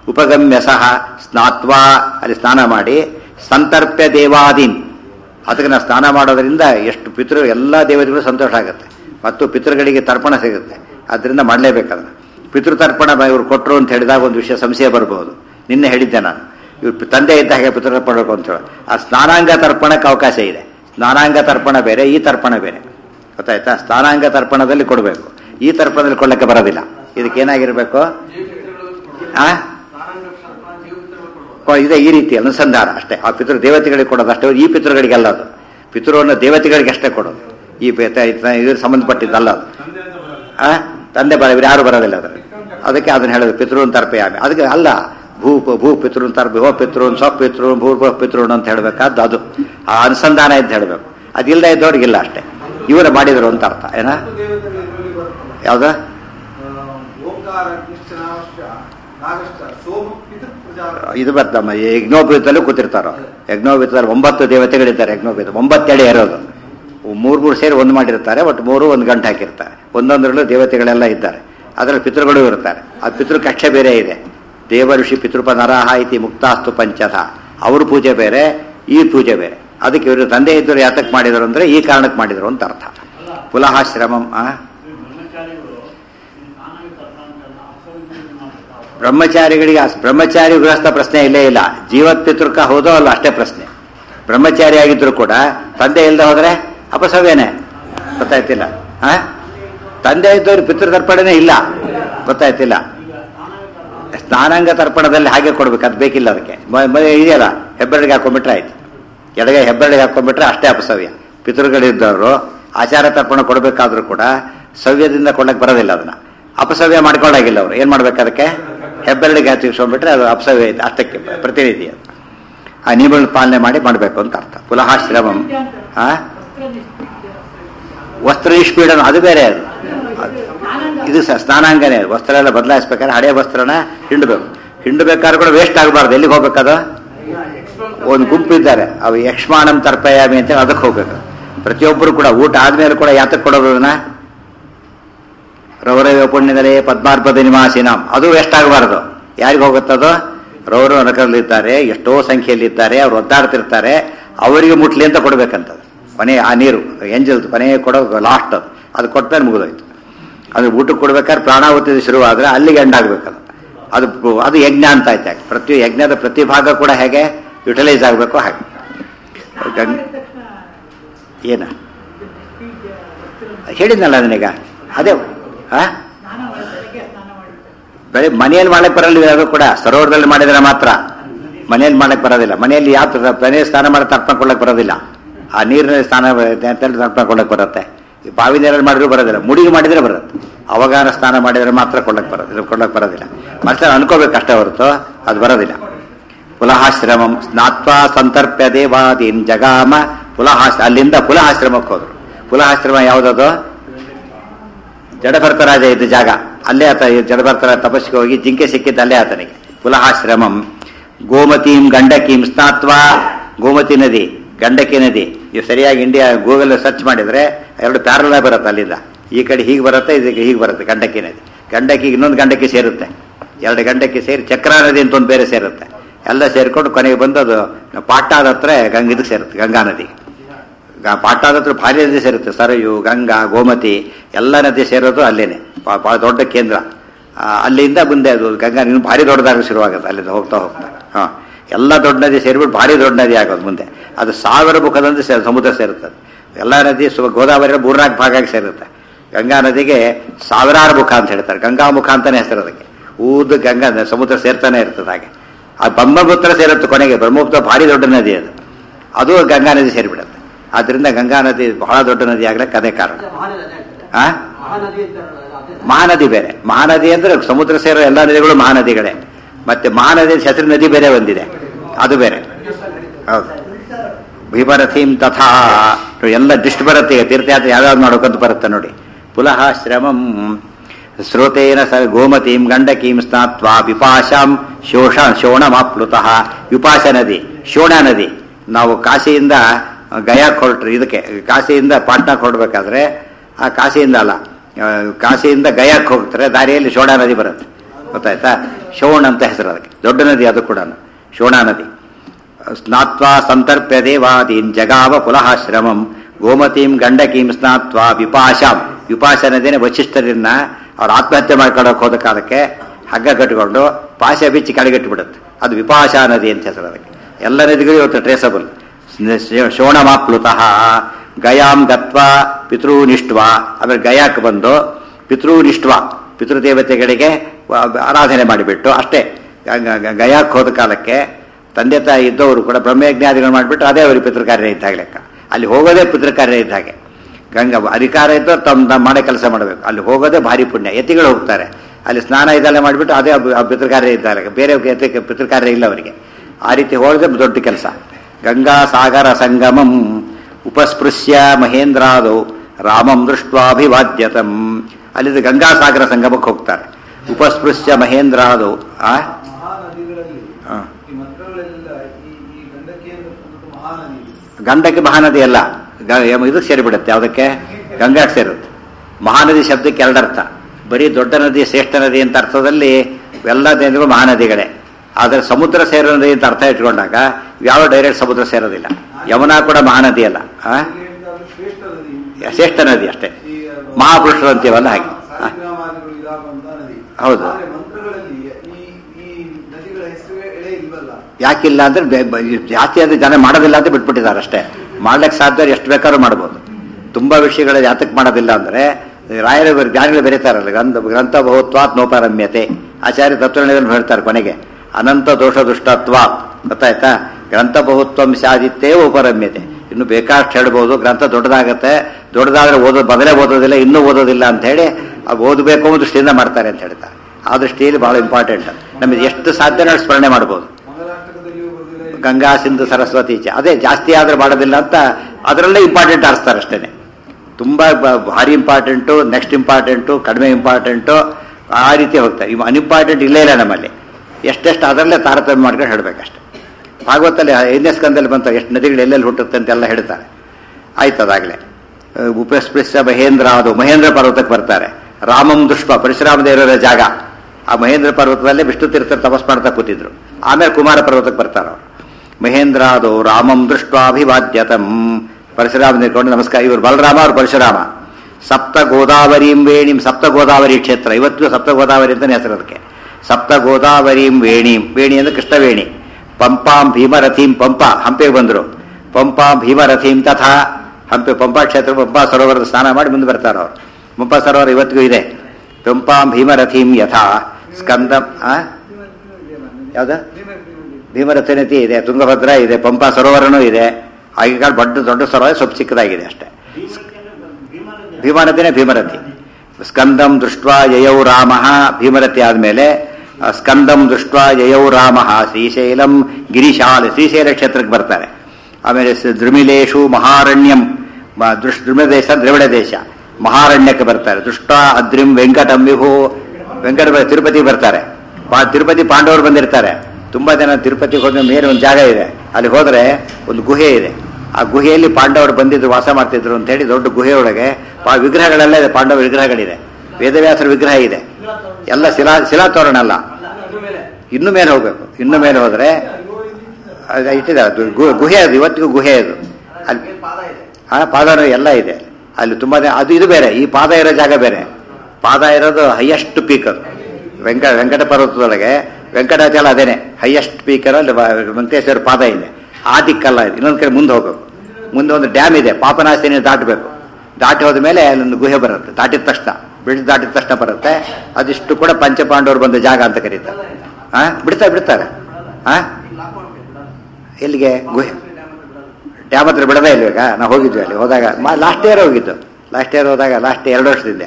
S1: ಉಪಗಮ್ಯ ಸಹ ಸ್ನಾತ್ವಾ ಅಲ್ಲಿ ಸ್ನಾನ ಮಾಡಿ ಸಂತರ್ಪ್ಯ ದೇವಾದೀನ್ ಅದಕ್ಕೆ ನಾವು ಸ್ನಾನ ಮಾಡೋದ್ರಿಂದ ಎಷ್ಟು ಪಿತೃ ಎಲ್ಲ ದೇವತೆಗಳು ಸಂತೋಷ ಆಗುತ್ತೆ ಮತ್ತು ಪಿತೃಗಳಿಗೆ ತರ್ಪಣ ಸಿಗುತ್ತೆ. ಅದರಿಂದ ಮಾಡಲೇಬೇಕದನ್ನು. ಪಿತೃತರ್ಪಣ ಇವರು ಕೊಟ್ಟರು ಅಂತ ಹೇಳಿದಾಗ ಒಂದು ವಿಷಯ ಸಂಶಯ ಬರ್ಬೋದು. ನಿನ್ನೆ ಹೇಳಿದ್ದೆ ನಾನು, ಇವ್ರು ತಂದೆ ಇದ್ದ ಹಾಗೆ ಪಿತೃತರ್ಪಣ ಕೊಡಬೇಕು ಅಂತ ಹೇಳಿ. ಆ ಸ್ನಾನಾಂಗ ತರ್ಪಣಕ್ಕೆ ಅವಕಾಶ ಇದೆ. ಸ್ನಾನಾಂಗ ತರ್ಪಣ ಬೇರೆ, ಈ ತರ್ಪಣ ಬೇರೆ, ಗೊತ್ತಾಯ್ತಾ? ಸ್ನಾನಾಂಗ ತರ್ಪಣದಲ್ಲಿ ಕೊಡಬೇಕು, ಈ ತರ್ಪಣದಲ್ಲಿ ಕೊಡಲಿಕ್ಕೆ ಬರೋದಿಲ್ಲ. ಇದಕ್ಕೇನಾಗಿರ್ಬೇಕು? ಆ ಇದೆ ಈ ರೀತಿ ಅನುಸಂಧಾನ ಅಷ್ಟೇ. ಆ ಪಿತೃ ದೇವತೆಗಳಿಗೆ ಕೊಡೋದು ಅಷ್ಟೇ, ಈ ಪಿತೃಗಳಿಗೆಲ್ಲ ಅದು. ಪಿತೃವನ್ನು ದೇವತೆಗಳಿಗೆ ಅಷ್ಟೇ ಕೊಡೋದು, ಈ ಇದ್ರ ಸಂಬಂಧಪಟ್ಟಿದ್ದಲ್ಲ ಅದು. ಆ ತಂದೆ ಬರ ಯಾರು ಬರೋದಿಲ್ಲ ಅದ್ರ. ಅದಕ್ಕೆ ಅದನ್ನ ಹೇಳೋದು ಪಿತೃನ್ ತರ್ಪಯಾಮಿ. ಅದಕ್ಕೆ ಅಲ್ಲ, ಭೂ ಭೂ ಪಿತೃನ್ ತರ್ಪಿ ಹೋ ಪಿತೃನ್ ಸ್ವಪ್ ಪಿತೃನ್ ಭೂರ್ಭ ಪಿತೃನ್ ಅಂತ ಹೇಳ್ಬೇಕಾದ್ದು ಅದು. ಆ ಅನುಸಂಧಾನ ಇದ್ದು ಹೇಳಬೇಕು. ಅದಿಲ್ಲದೆ ಇದ್ದವ್ರಿಗಿಲ್ಲ ಅಷ್ಟೇ. ಇವರು ಮಾಡಿದ್ರು ಅಂತ ಅರ್ಥ. ಏನ ಯಾವ್ದ ಇದು ಬರ್ತಮ್ಮ. ಯಜ್ಞೋಪೇತಲ್ಲೂ ಕೂತಿರ್ತಾರೋ. ಯಜ್ಞೋಪೇತದಲ್ಲಿ ಒಂಬತ್ತು ದೇವತೆಗಳಿದ್ದಾರೆ. ಯಜ್ಞೋಪೇತ ಒಂಬತ್ತೆಡೆ ಇರೋದು. ಮೂರು ಮೂರು ಸೇರಿ ಒಂದು ಮಾಡಿರ್ತಾರೆ. ಒಟ್ಟು ಮೂರು ಒಂದು ಗಂಟೆ ಹಾಕಿರ್ತಾರೆ. ಒಂದೊಂದರಲ್ಲೂ ದೇವತೆಗಳೆಲ್ಲ ಇದ್ದಾರೆ. ಅದರಲ್ಲಿ ಪಿತೃಗಳು ಇರ್ತಾರೆ. ಆ ಪಿತೃ ಕಕ್ಷೆ ಬೇರೆ ಇದೆ. ದೇವ ಋಷಿ ಪಿತೃಪ ನರಹ ಇತಿ ಮುಕ್ತಾಸ್ತು ಪಂಚಥ. ಅವ್ರ ಪೂಜೆ ಬೇರೆ, ಈ ಪೂಜೆ ಬೇರೆ. ಅದಕ್ಕೆ ಇವರು ತಂದೆ ಇದ್ದರು ಯಾತಕ್ಕೆ ಮಾಡಿದರು ಅಂದರೆ ಈ ಕಾರಣಕ್ಕೆ ಮಾಡಿದರು ಅಂತ ಅರ್ಥ. ಪುಲಹ ಶ್ರಮಂ. ಬ್ರಹ್ಮಚಾರಿಗಳಿಗೆ ಬ್ರಹ್ಮಚಾರಿ ಗೃಹಸ್ಥ ಪ್ರಶ್ನೆ ಇಲ್ಲೇ ಇಲ್ಲ. ಜೀವತ್ ಪಿತೃಕ ಹೌದೋ ಅಲ್ಲ ಅಷ್ಟೇ ಪ್ರಶ್ನೆ. ಬ್ರಹ್ಮಚಾರಿ ಆಗಿದ್ರು ಕೂಡ ತಂದೆ ಇಲ್ಲದೆ ಹೋದ್ರೆ ಅಪಸವ್ಯನೇ, ಗೊತ್ತಾಯ್ತಿಲ್ಲ? ಆ ತಂದೆ ಇದ್ದವ್ರು ಪಿತೃತರ್ಪಣನೇ ಇಲ್ಲ, ಗೊತ್ತಾಯ್ತಿಲ್ಲ? ಸ್ನಾನಾಂಗ ತರ್ಪಣದಲ್ಲಿ ಹಾಗೆ ಕೊಡ್ಬೇಕು, ಅದು ಬೇಕಿಲ್ಲ. ಅದಕ್ಕೆ ಇದೆಯಲ್ಲ, ಹೆಬ್ಬೆರಳಿಗೆ ಹಾಕೊಂಡ್ಬಿಟ್ರೆ ಆಯ್ತು. ಎಡಗೈ ಹೆಬ್ಬೆರಳಿಗೆ ಹಾಕೊಂಡ್ಬಿಟ್ರೆ ಅಷ್ಟೇ ಅಪಸವ್ಯ. ಪಿತೃಗಳಿದ್ದವರು ಆಚಾರ ತರ್ಪಣ ಕೊಡಬೇಕಾದ್ರೂ ಕೂಡ ಸವ್ಯದಿಂದ ಕೊಡಕ್ಕೆ ಬರೋದಿಲ್ಲ. ಅದನ್ನ ಅಪಸವ್ಯ ಮಾಡ್ಕೊಂಡಾಗಿಲ್ಲ ಅವರು. ಏನ್ ಮಾಡ್ಬೇಕು? ಅದಕ್ಕೆ ಹೆಬ್ಬೆರಳಿಗೆ ಹಚ್ಚಿಸ್ಕೊಂಡ್ಬಿಟ್ರೆ ಅದು ಅಪಸವ್ಯ ಐತೆ, ಅಷ್ಟಕ್ಕೆ ಪ್ರತಿನಿಧಿ. ಅದು ಆ ನಿಯಮಗಳನ್ನು ಪಾಲನೆ ಮಾಡಿ ಮಾಡಬೇಕು ಅಂತ ಅರ್ಥ. ಪುಲಹ ಶ್ರಮಂ. ಆ ವಸ್ತ್ರ ನಿಷ್ಪೀಡನ ಅದು ಬೇರೆ. ಅದು ಇದು ಸ್ನಾನಾಂಗನೇ. ವಸ್ತ್ರ ಎಲ್ಲ ಬದಲಾಯಿಸ್ಬೇಕಾದ್ರೆ ಹಳೆಯ ವಸ್ತ್ರನ ಹಿಂಡಬೇಕು. ಹಿಂಡಬೇಕಾದ್ರೆ ಕೂಡ ವೇಸ್ಟ್ ಆಗಬಾರ್ದು. ಎಲ್ಲಿಗೆ ಹೋಗ್ಬೇಕದು? ಒಂದು ಗುಂಪಿದ್ದಾರೆ, ಅವು ಯಕ್ಷ್ಮಾಣಂ ತರ್ಪಯಾಮಿ ಅಂತ ಅದಕ್ಕೆ ಹೋಗ್ಬೇಕು. ಪ್ರತಿಯೊಬ್ಬರು ಕೂಡ ಊಟ ಆದ್ಮೇಲೆ ಕೂಡ ಯಾತಕ್ಕೆ ಕೊಡೋದು ಅದನ್ನ? ರೌರವ ಪುಣ್ಯದಲ್ಲೇ ಪದ್ಮಾರ್ಪದ ನಿವಾಸಿನಾಂ. ಅದು ವೇಸ್ಟ್ ಆಗಬಾರ್ದು. ಯಾರಿಗೆ ಹೋಗುತ್ತದು? ರೌರವ ನರಕದಲ್ಲಿದ್ದಾರೆ, ಎಷ್ಟೋ ಸಂಖ್ಯೆಯಲ್ಲಿದ್ದಾರೆ, ಅವ್ರು ಒದ್ದಾಡ್ತಿರ್ತಾರೆ, ಅವರಿಗೆ ಮುಟ್ಲಿ ಅಂತ ಕೊಡ್ಬೇಕಂತದ್ದು. ಕೊನೆ ಆ ನೀರು ಎಂಜಲ್ ಕೊನೆ ಕೊಡೋ ಲಾಸ್ಟ್ ಅದು ಅದು ಕೊಟ್ಟರೆ ಮುಗಿದೋಯ್ತು. ಅದು ಊಟಕ್ಕೆ ಕೊಡ್ಬೇಕಾದ್ರೆ ಪ್ರಾಣಾಹುತಿ ಶುರುವಾದ್ರೆ ಅಲ್ಲಿಗೆ ಎಂಡಾಗಬೇಕದು. ಅದು ಅದು ಯಜ್ಞ ಅಂತ ಆಯ್ತು. ಪ್ರತಿ ಯಜ್ಞದ ಪ್ರತಿ ಭಾಗ ಕೂಡ ಹೇಗೆ ಯುಟಿಲೈಸ್ ಆಗಬೇಕು ಹಾಗೆ. ಏನ ಹೇಳಿದ್ನಲ್ಲ ಅದನ್ನೀಗ. ಅದೇ ಹಾ ಬೆಳೆ ಮನೆಯಲ್ಲಿ ಮಾಡಕ್ಕೆ ಬರಲ್ಲ. ಅದು ಕೂಡ ಸರೋವರದಲ್ಲಿ ಮಾಡಿದ್ರೆ ಮಾತ್ರ. ಮನೆಯಲ್ಲಿ ಮಾಡಕ್ಕೆ ಬರೋದಿಲ್ಲ. ಮನೆಯಲ್ಲಿ ಯಾವ ಮನೆಯಲ್ಲಿ ಸ್ನಾನ ಮಾಡಿ ತರ್ಪಣ ಕೊಡಕ್ಕೆ ಬರೋದಿಲ್ಲ. ಆ ನೀರಿನಲ್ಲಿ ಸ್ನಾನ ತರ್ಪಣ ಕೊಡಕ್ಕೆ ಬರುತ್ತೆ. ಬಾವಿ ನೀರಲ್ಲಿ ಮಾಡಿದ್ರು ಬರೋದಿಲ್ಲ. ಮುಡಿಗೆ ಮಾಡಿದ್ರೆ ಬರುತ್ತೆ. ಅವಗಾನ ಸ್ನಾನ ಮಾಡಿದ್ರೆ ಮಾತ್ರ ಕೊಡಕ್ಕೆ ಬರೋದಿಲ್ಲ, ಕೊಡಕ್ಕೆ ಬರೋದಿಲ್ಲ. ಮತ್ತೆ ಅನ್ಕೋಬೇಕು ಅಷ್ಟೇ ಹೊರತು ಅದು ಬರೋದಿಲ್ಲ. ಪುಲಹಾಶ್ರಮಂ ಸ್ನಾತ್ವಾ ಸಂತರ್ಪ್ಯ ದೇವಾದೀನ್ ಜಗಾಮ ಪುಲಹ. ಅಲ್ಲಿಂದ ಪುಲಹಾಶ್ರಮಕ್ಕೆ ಹೋದ್ರು. ಪುಲಹಾಶ್ರಮ ಯಾವುದದು? ಜಡಭರ್ತ ರಾಜ ಇದ್ದ ಜಾಗ. ಅಲ್ಲೇ ಆತ ಜಡಭರ್ತರ ತಪಸ್ಸಿಗೆ ಹೋಗಿ ಜಿಂಕೆ ಸಿಕ್ಕಿದ್ದ ಅಲ್ಲೇ ಆತನಿಗೆ. ಪುಲಹಾಶ್ರಮಂ ಗೋಮತೀಂ ಗಂಡಕೀಂ ಸ್ನಾತ್ವಾ. ಗೋಮತಿ ನದಿ, ಗಂಡಕಿ ನದಿ. ನೀವು ಸರಿಯಾಗಿ ಇಂಡಿಯಾ ಗೂಗಲ್ ಸರ್ಚ್ ಮಾಡಿದ್ರೆ ಎರಡು ಪ್ಯಾರಲ ಬರುತ್ತೆ. ಅಲ್ಲಿಂದ ಈ ಕಡೆ ಹೀಗೆ ಬರುತ್ತೆ, ಇದಕ್ಕೆ ಹೀಗೆ ಬರುತ್ತೆ. ಗಂಡಕಿ ನದಿ, ಗಂಡಕಿ ಇನ್ನೊಂದು ಗಂಡಕಿ ಸೇರುತ್ತೆ. ಎರಡು ಗಂಡಕಿ ಸೇರಿ ಚಕ್ರಾ ನದಿ ಅಂತ ಒಂದು ಬೇರೆ ಸೇರುತ್ತೆ. ಎಲ್ಲ ಸೇರ್ಕೊಂಡು ಕೊನೆಗೆ ಬಂದು ಅದು ಪಾಟ್ನಾದ ಹತ್ರ ಗಂಗ ಇದಕ್ಕೆ ಸೇರುತ್ತೆ, ಗಂಗಾ ನದಿ. ಪಾಟ್ನಾದ ಹತ್ರ ಭಾರಿ ನದಿ ಸೇರುತ್ತೆ. ಸರಯು, ಗಂಗಾ, ಗೋಮತಿ ಎಲ್ಲ ನದಿ ಸೇರೋದು ಅಲ್ಲೇನೆ. ಭಾಳ ದೊಡ್ಡ ಕೇಂದ್ರ. ಅಲ್ಲಿಂದ ಮುಂದೆ ಅದು ಗಂಗಾ ಇನ್ನು ಭಾರಿ ದೊಡ್ಡದಾಗ ಶುರುವಾಗುತ್ತೆ. ಅಲ್ಲಿಂದ ಹೋಗ್ತಾ ಹೋಗ್ತಾ ಹಾಂ ಎಲ್ಲ ದೊಡ್ಡ ನದಿ ಸೇರಿಬಿಟ್ಟು ಭಾರಿ ದೊಡ್ಡ ನದಿ ಆಗೋದು ಮುಂದೆ. ಅದು ಸಾವಿರ ಮುಖದಂತೆ ಸೇ ಸಮುದ್ರ ಸೇರುತ್ತದೆ. ಎಲ್ಲ ನದಿ ಸು ಗೋದಾವರಿ ಮೂರ್ನಾಲ್ಕು ಭಾಗ ಆಗಿ ಸೇರುತ್ತೆ. ಗಂಗಾ ನದಿಗೆ ಸಾವಿರಾರು ಮುಖ ಅಂತ ಹೇಳ್ತಾರೆ. ಗಂಗಾ ಮುಖ ಅಂತಾನೆ ಹೆಸರು ಅದಕ್ಕೆ. ಊದು ಗಂಗಾ ಸಮುದ್ರ ಸೇರ್ತಾನೆ ಇರ್ತದೆ. ಹಾಗೆ ಆ ಬ್ರಹ್ಮಪುತ್ರ ಸೇರುತ್ತೆ ಕೊನೆಗೆ. ಬ್ರಹ್ಮಪುತ್ರ ಭಾರಿ ದೊಡ್ಡ ನದಿ ಅದು. ಅದು ಗಂಗಾ ನದಿ ಸೇರಿಬಿಡುತ್ತೆ. ಆದ್ರಿಂದ ಗಂಗಾ ನದಿ ಬಹಳ ದೊಡ್ಡ ನದಿ ಆಗ್ಲಿಕ್ಕೆ ಅದೇ ಕಾರಣ. ಆ ಮಹಾನದಿ ಬೇರೆ. ಮಹಾನದಿ ಅಂದ್ರೆ ಸಮುದ್ರ ಸೇರೋ ಎಲ್ಲ ನದಿಗಳು ಮಹಾನದಿಗಳೇ. ಮತ್ತೆ ಮಹಾನದಿ ಹೆಸರು ನದಿ ಬೇರೆ ಒಂದಿದೆ, ಅದು ಬೇರೆ. ಹೌದು. ಭೀಮರಥೀಂ ತಥಾ ಎಲ್ಲ ಡಿಸ್ಟ್ ಬರುತ್ತೆ. ಈಗ ತೀರ್ಥಯಾತ್ರೆ ಯಾವ್ಯಾವ್ದು ಮಾಡೋಕಂತ ಬರುತ್ತೆ ನೋಡಿ. ಪುಲಹ ಶ್ರಮಂ ಸ್ರೋತೇನ ಸ ಗೋಮತೀಂ ಗಂಡಕೀಂ ಸ್ನಾತ್ವಾ ವಿಪಾಶಾಂ ಶೋಷ ಶೋಣಮಾಪ್ಲುತಃ. ವಿಪಾಶ ನದಿ, ಶೋಣ ನದಿ. ನಾವು ಕಾಶಿಯಿಂದ ಗಯಾಕ್ಕೆ ಹೊರಟ್ರೆ, ಇದಕ್ಕೆ ಕಾಶಿಯಿಂದ ಪಾಟ್ನಾಕ್ಕೆ ಹೊರಡ್ಬೇಕಾದ್ರೆ, ಆ ಕಾಶಿಯಿಂದ ಅಲ್ಲ, ಕಾಶಿಯಿಂದ ಗಯಾಕ್ಕೆ ಹೋಗ್ತಾರೆ, ದಾರಿಯಲ್ಲಿ ಶೋಣ ನದಿ ಬರುತ್ತೆ, ಗೊತ್ತಾಯ್ತಾ? ಶೋಣ ಅಂತ ಹೆಸರು ಅದಕ್ಕೆ, ದೊಡ್ಡ ನದಿ ಅದು ಕೂಡ ಶೋಣಾ ನದಿ. ಸ್ನಾತ್ವಾ ಸಂತರ್ಪ್ಯ ದೇವಾದೀನ್ ಜಗಾವ ಕುಲಹಾಶ್ರಮಂ ಗೋಮತೀಂ ಗಂಡಕೀಂ ಸ್ನಾತ್ವಾ ವಿಪಾಶಾಂ. ವಿಪಾಶ ನದಿನೇ ವಶಿಷ್ಠರನ್ನ ಅವ್ರು ಆತ್ಮಹತ್ಯೆ ಮಾಡ್ಕೊಳ್ಳೋಕೆ ಹೋದ ಕಾಲಕ್ಕೆ ಹಗ್ಗ ಕಟ್ಟಿಕೊಂಡು ಪಾಶ ಬಿಚ್ಚಿ ಕೆಳಗಿಟ್ಟು ಬಿಡುತ್ತೆ, ಅದು ವಿಪಾಶಾ ನದಿ ಅಂತ ಹೆಸರು ಅದಕ್ಕೆ. ಎಲ್ಲ ನದಿಗಳು ಇವತ್ತು ಟ್ರೇಸಬಲ್. ಶೋಣಮಾಪ್ಲುತಃ ಗಯಾಂ ಗತ್ವಾ ಪಿತೃನಿಷ್ಠ್ವ, ಆಮೇಲೆ ಗಯಾಕ್ಕೆ ಬಂದು ಪಿತೃನಿಷ್ಠ್ವ ಪಿತೃದೇವತೆಗಳಿಗೆ ಆರಾಧನೆ ಮಾಡಿಬಿಟ್ಟು ಅಷ್ಟೇ. ಗಯಾಕ್ಕೆ ಹೋದ ಕಾಲಕ್ಕೆ ತಂದೆ ತಾಯಿ ಇದ್ದವರು ಕೂಡ ಬ್ರಹ್ಮಯಜ್ಞಾದಿಗಳು ಮಾಡಿಬಿಟ್ಟು ಅದೇ ಅವರಿಗೆ ಪಿತೃಕಾರ್ಯ ಇದ್ದಾಗ ಲೆಕ್ಕ. ಅಲ್ಲಿ ಹೋಗೋದೇ ಪಿತೃಕಾರ್ಯ ಇದ್ದ ಹಾಗೆ. ಗಂಗಾ ಅಧಿಕಾರ ಇದ್ದವ್ರು ತಮ್ಮ ತಮ್ಮ ಮಾಡೋ ಕೆಲಸ ಮಾಡಬೇಕು, ಅಲ್ಲಿ ಹೋಗೋದೇ ಭಾರಿ ಪುಣ್ಯ. ಯತಿಗಳು ಹೋಗ್ತಾರೆ ಅಲ್ಲಿ ಸ್ನಾನ ಇದೆಲ್ಲ ಮಾಡಿಬಿಟ್ಟು ಅದೇ ಪಿತೃಕಾರ್ಯ ಇದ್ದಾಗ, ಬೇರೆ ಯತಿ ಪಿತೃಕಾರ್ಯ ಇಲ್ಲ ಅವರಿಗೆ. ಆ ರೀತಿ ಹೋಗೋದೇ ದೊಡ್ಡ ಕೆಲಸ. ಗಂಗಾ ಸಾಗರ ಸಂಗಮಂ ಉಪಸ್ಪೃಶ್ಯ ಮಹೇಂದ್ರಾದೌ ರಾಮಂ ದೃಷ್ಟ್ವಾಭಿವಾದ್ಯತಂ. ಅಲ್ಲಿದ್ದು ಗಂಗಾ ಸಾಗರ ಸಂಗಮಕ್ಕೆ ಹೋಗ್ತಾರೆ. ಉಪಸ್ಪೃಶ್ಯ ಮಹೇಂದ್ರಾದೌ ಆ ಗಂಡಕ್ಕೆ ಮಹಾನದಿ ಅಲ್ಲ, ಇದಕ್ಕೆ ಸೇರಿಬಿಡುತ್ತೆ. ಯಾವುದಕ್ಕೆ? ಗಂಗಾಕ್ಕೆ ಸೇರುತ್ತೆ. ಮಹಾನದಿ ಶಬ್ದಕ್ಕೆ ಎರಡರ್ಥ. ಬರೀ ದೊಡ್ಡ ನದಿ ಶ್ರೇಷ್ಠ ನದಿ ಅಂತ ಅರ್ಥದಲ್ಲಿ ಎಲ್ಲ ನದಿಗಳು ಮಹಾನದಿಗಳೇ. ಆದರೆ ಸಮುದ್ರ ಸೇರೋ ನದಿ ಅಂತ ಅರ್ಥ ಇಟ್ಕೊಂಡಾಗ ಯಾವ ಡೈರೆಕ್ಟ್ ಸಮುದ್ರ ಸೇರೋದಿಲ್ಲ. ಯಮುನಾ ಕೂಡ ಮಹಾನದಿ ಅಲ್ಲ, ಶ್ರೇಷ್ಠ ನದಿ ಅಷ್ಟೇ. ಮಹಾಪುರುಷರು ಅಂತೀವಲ್ಲ ಹಾಗೆ. ಹೌದು. ಯಾಕಿಲ್ಲ ಅಂದ್ರೆ ಜಾಸ್ತಿ ಆದ್ರೆ ಜನ ಮಾಡೋದಿಲ್ಲ ಅಂತ ಬಿಟ್ಬಿಟ್ಟಿದ್ದಾರೆ ಅಷ್ಟೇ. ಮಾಡ್ಲಿಕ್ಕೆ ಸಾಧ್ಯ ಎಷ್ಟು ಬೇಕಾದ್ರೂ ಮಾಡ್ಬೋದು. ತುಂಬಾ ವಿಷಯಗಳ ಜಾತಕ್ಕೆ ಮಾಡೋದಿಲ್ಲ ಅಂದ್ರೆ ರಾಯರ ಜ್ಞಾನಿಗಳು ಬೆರೀತಾರಲ್ಲ, ಗ್ರಂಥ ಗ್ರಂಥ ಬಹುತ್ವಾತ್ ನೋಪಾರಮ್ಯತೆ. ಆಚಾರ್ಯ ತತ್ವಗಳನ್ನು ಹೇಳ್ತಾರೆ ಕೊನೆಗೆ, ಅನಂತ ದೋಷ ದುಷ್ಟತ್ವ. ಗೊತ್ತಾಯ್ತಾ? ಗ್ರಂಥ ಬಹುತ್ವಂ ಸಾಧಿತ್ತೇ ಉಪರಮ್ಯತೆ. ಇನ್ನು ಬೇಕಾಷ್ಟು ಹೇಳ್ಬೋದು. ಗ್ರಂಥ ದೊಡ್ಡದಾಗತ್ತೆ, ದೊಡ್ಡದಾದ್ರೆ ಓದೋ ಬದಲೇ ಓದೋದಿಲ್ಲ, ಇನ್ನೂ ಓದೋದಿಲ್ಲ ಅಂತ ಹೇಳಿ ಅದು ಓದಬೇಕು ಅನ್ನೋ ದೃಷ್ಟಿಯಿಂದ ಮಾಡ್ತಾರೆ ಅಂತ ಹೇಳ್ತಾರೆ. ಆ ದೃಷ್ಟಿಯಲ್ಲಿ ಬಹಳ ಇಂಪಾರ್ಟೆಂಟ್. ನಮಗೆ ಎಷ್ಟು ಸಾಧ್ಯನೋ ಸ್ಮರಣೆ ಮಾಡ್ಬೋದು. ಗಂಗಾ ಸಿಂಧು ಸರಸ್ವತಿ ಈಚೆ ಅದೇ ಜಾಸ್ತಿ ಆದ್ರೆ ಮಾಡೋದಿಲ್ಲ ಅಂತ ಅದರಲ್ಲೇ ಇಂಪಾರ್ಟೆಂಟ್ ಆರಿಸ್ತಾರೆ ಅಷ್ಟೇನೆ. ತುಂಬ ಭಾರಿ ಇಂಪಾರ್ಟೆಂಟು, ನೆಕ್ಸ್ಟ್ ಇಂಪಾರ್ಟೆಂಟು, ಕಡಿಮೆ ಇಂಪಾರ್ಟೆಂಟು, ಆ ರೀತಿ ಹೋಗ್ತಾರೆ. ಇವು ಅನ್ಇಂಪಾರ್ಟೆಂಟ್ ಇಲ್ಲೇ ಇಲ್ಲ ನಮ್ಮಲ್ಲಿ. ಎಷ್ಟೆಷ್ಟು ಅದರಲ್ಲೇ ತಾರತಮ್ಯ ಮಾಡ್ಕೊಂಡು ಹೇಳಬೇಕಷ್ಟೆ. ಭಾಗವತಲ್ಲಿ ಐದನೇ ಸ್ಕಂದಲ್ಲಿ ಬಂತ ಎಷ್ಟು ನದಿಗಳು ಎಲ್ಲೆಲ್ಲಿ ಹುಟ್ಟುತ್ತೆ ಅಂತೆಲ್ಲ ಹೇಳ್ತಾರೆ. ಆಯ್ತದಾಗಲೇ ಉಪಸ್ಪೃಶ್ಯ ಮಹೇಂದ್ರ, ಅದು ಮಹೇಂದ್ರ ಪರ್ವತಕ್ಕೆ ಬರ್ತಾರೆ. ರಾಮಂ ದುಷ್ಪ ಪರಶುರಾಮ ದೇವರ ಜಾಗ. ಆ ಮಹೇಂದ್ರ ಪರ್ವತದಲ್ಲೇ ವಿಷ್ಣು ತೀರ್ಥರು ತಪಸ್ ಮಾಡ್ತಾ ಕೂತಿದ್ರು. ಆಮೇಲೆ ಕುಮಾರ ಪರ್ವತಕ್ಕೆ ಬರ್ತಾರೆ ಅವರು. ಮಹೇಂದ್ರ ಅದು ರಾಮಂ ದೃಷ್ಟ್ವಾಭಿವಾದ್ಯತಂ. ಪರಶುರಾಮ ನಿಂತ್ಕೊಂಡು ನಮಸ್ಕಾರ. ಇವರು ಬಲರಾಮ, ಅವರು ಪರಶುರಾಮ. ಸಪ್ತ ಗೋದಾವರಿಂ ವೇಣಿಂ, ಸಪ್ತ ಗೋದಾವರಿ ಕ್ಷೇತ್ರ ಇವತ್ತು ಸಪ್ತ ಗೋದಾವರಿ ಅಂತಾನೆ ಹೆಸರು ಅದಕ್ಕೆ. ಸಪ್ತ ಗೋದಾವರಿಂ ವೇಣಿಂ, ವೇಣಿ ಅಂದ್ರೆ ಕೃಷ್ಣವೇಣಿ. ಪಂಪಾಂ ಭೀಮರಥೀಂ, ಪಂಪ ಹಂಪೆಗೆ ಬಂದರು. ಪಂಪಾಂ ಭೀಮರಥೀಂ ತಥಾ, ಹಂಪೆ ಪಂಪಾ ಕ್ಷೇತ್ರ ಪಂಪಾ ಸರೋವರದ ಸ್ನಾನ ಮಾಡಿ ಮುಂದೆ ಬರ್ತಾರೆ ಅವರು. ಪಂಪಾ ಸರೋವರ ಇವತ್ತಿಗೂ ಇದೆ. ಪಂಪಾಂ ಭೀಮರಥೀಂ ಯಥಾ ಸ್ಕಂದಂ. ಯಾವ್ದ? ಭೀಮರಥ ನದಿ ಇದೆ, ತುಂಗಭದ್ರಾ ಇದೆ, ಪಂಪಾ ಸರೋವರನೂ ಇದೆ. ಆಗಿನ ದೊಡ್ಡ ದೊಡ್ಡ ಸರೋವರ ಸ್ವಲ್ಪ ಚಿಕ್ಕದಾಗಿದೆ ಅಷ್ಟೇ. ಭೀಮನದಿನೇ ಭೀಮರಥಿ. ಸ್ಕಂದಂ ದೃಷ್ಟ್ವಾ ಯಯೌ ರಾಮ, ಭೀಮರಥಿ ಆದ್ಮೇಲೆ ಸ್ಕಂದಂ ದೃಷ್ಟ್ವಾ ಯಯೌ ರಾಮ ಶ್ರೀಶೈಲಂ ಗಿರಿಶಾಲ, ಶ್ರೀಶೈಲ ಕ್ಷೇತ್ರಕ್ಕೆ ಬರ್ತಾರೆ. ಆಮೇಲೆ ದ್ರುಮಿಲೇಶು ಮಹಾರಣ್ಯಂ, ದ್ರುಮದೇಶ ದ್ರವಿಡ ದೇಶ, ಮಹಾರಣ್ಯಕ್ಕೆ ಬರ್ತಾರೆ. ದೃಷ್ಟ ಅದ್ರಿಂ ವೆಂಕಟಂ ವಿಭು, ವೆಂಕಟ ತಿರುಪತಿ ಬರ್ತಾರೆ. ತಿರುಪತಿ ಪಾಂಡವರು ಬಂದಿರ್ತಾರೆ. ತುಂಬಾ ಜನ ತಿರುಪತಿಗೆ ಹೋದ ಮೇಲೆ ಒಂದು ಜಾಗ ಇದೆ, ಅಲ್ಲಿ ಹೋದ್ರೆ ಒಂದು ಗುಹೆ ಇದೆ. ಆ ಗುಹೆಯಲ್ಲಿ ಪಾಂಡವರು ಬಂದಿದ್ರು, ವಾಸ ಮಾಡ್ತಿದ್ರು ಅಂತ ಹೇಳಿ ದೊಡ್ಡ ಗುಹೆಯೊಳಗೆ ವಿಗ್ರಹಗಳೆಲ್ಲ ಇದೆ. ಪಾಂಡವ ವಿಗ್ರಹಗಳಿದೆ, ವೇದವ್ಯಾಸರ ವಿಗ್ರಹ ಇದೆ. ಎಲ್ಲ ಶಿಲಾ ಶಿಲಾತೋರಣ ಅಲ್ಲ, ಇನ್ನು ಮೇಲೆ ಹೋಗ್ಬೇಕು. ಇನ್ನು ಮೇಲೆ ಹೋದ್ರೆ ಇಟ್ಟಿದೆ ಗುಹೆ, ಅದು ಇವತ್ತಿಗೂ ಗುಹೆ ಅದು. ಅಲ್ಲಿ ಹಾ ಪಾದ ಎಲ್ಲ ಇದೆ ಅಲ್ಲಿ ತುಂಬಾ. ಅದು ಇದು ಬೇರೆ, ಈ ಪಾದ ಇರೋ ಜಾಗ ಬೇರೆ. ಪಾದ ಇರೋದು ಹೈಯೆಸ್ಟ್ ಪೀಕ್ ಅದು. ವೆಂಕ ವೆಂಕಟ ಪರ್ವತದೊಳಗೆ ವೆಂಕಟಾಚಲ ಅದೇನೆ ಹೈಯೆಸ್ಟ್ ಪೀಕ್. ಅಲ್ಲಿ ವೆಂಕಟೇಶ್ವರ ಪಾದ ಇದೆ. ಆ ದಿಕ್ಕಲ್ಲ ಇದು, ಇನ್ನೊಂದು ಕಡೆ ಮುಂದೆ ಹೋಗ್ಬೇಕು. ಮುಂದೆ ಒಂದು ಡ್ಯಾಮ್ ಇದೆ, ಪಾಪನಾಶಿನಿ ದಾಟಬೇಕು. ದಾಟಿ ಹೋದ ಮೇಲೆ ಅಲ್ಲೊಂದು ಗುಹೆ ಬರುತ್ತೆ. ದಾಟಿದ ತಕ್ಷಣ, ಬ್ರಿಡ್ಜ್ ದಾಟಿದ ತಕ್ಷಣ ಬರುತ್ತೆ. ಅದಿಷ್ಟು ಕೂಡ ಪಂಚಪಾಂಡವರು ಬಂದ ಜಾಗ ಅಂತ ಕರೀತಾರೆ. ಹಾ ಬಿಡ್ತಾರೆ ಬಿಡ್ತಾರೆ ಹಾ ಎಲ್ಲಿಗೆ? ಗುಹೆ ಡ್ಯಾಮ್ ಹತ್ರ ಬಿಡದೇ ಇಲ್ವಾಗ. ನಾವು ಹೋಗಿದ್ವಿ ಅಲ್ಲಿ. ಹೋದಾಗ ಲಾಸ್ಟ್ ಇಯರ್ ಹೋಗಿದ್ದು. ಲಾಸ್ಟ್ ಇಯರ್ ಹೋದಾಗ ಲಾಸ್ಟ್ ಎರಡು ವರ್ಷದಿಂದ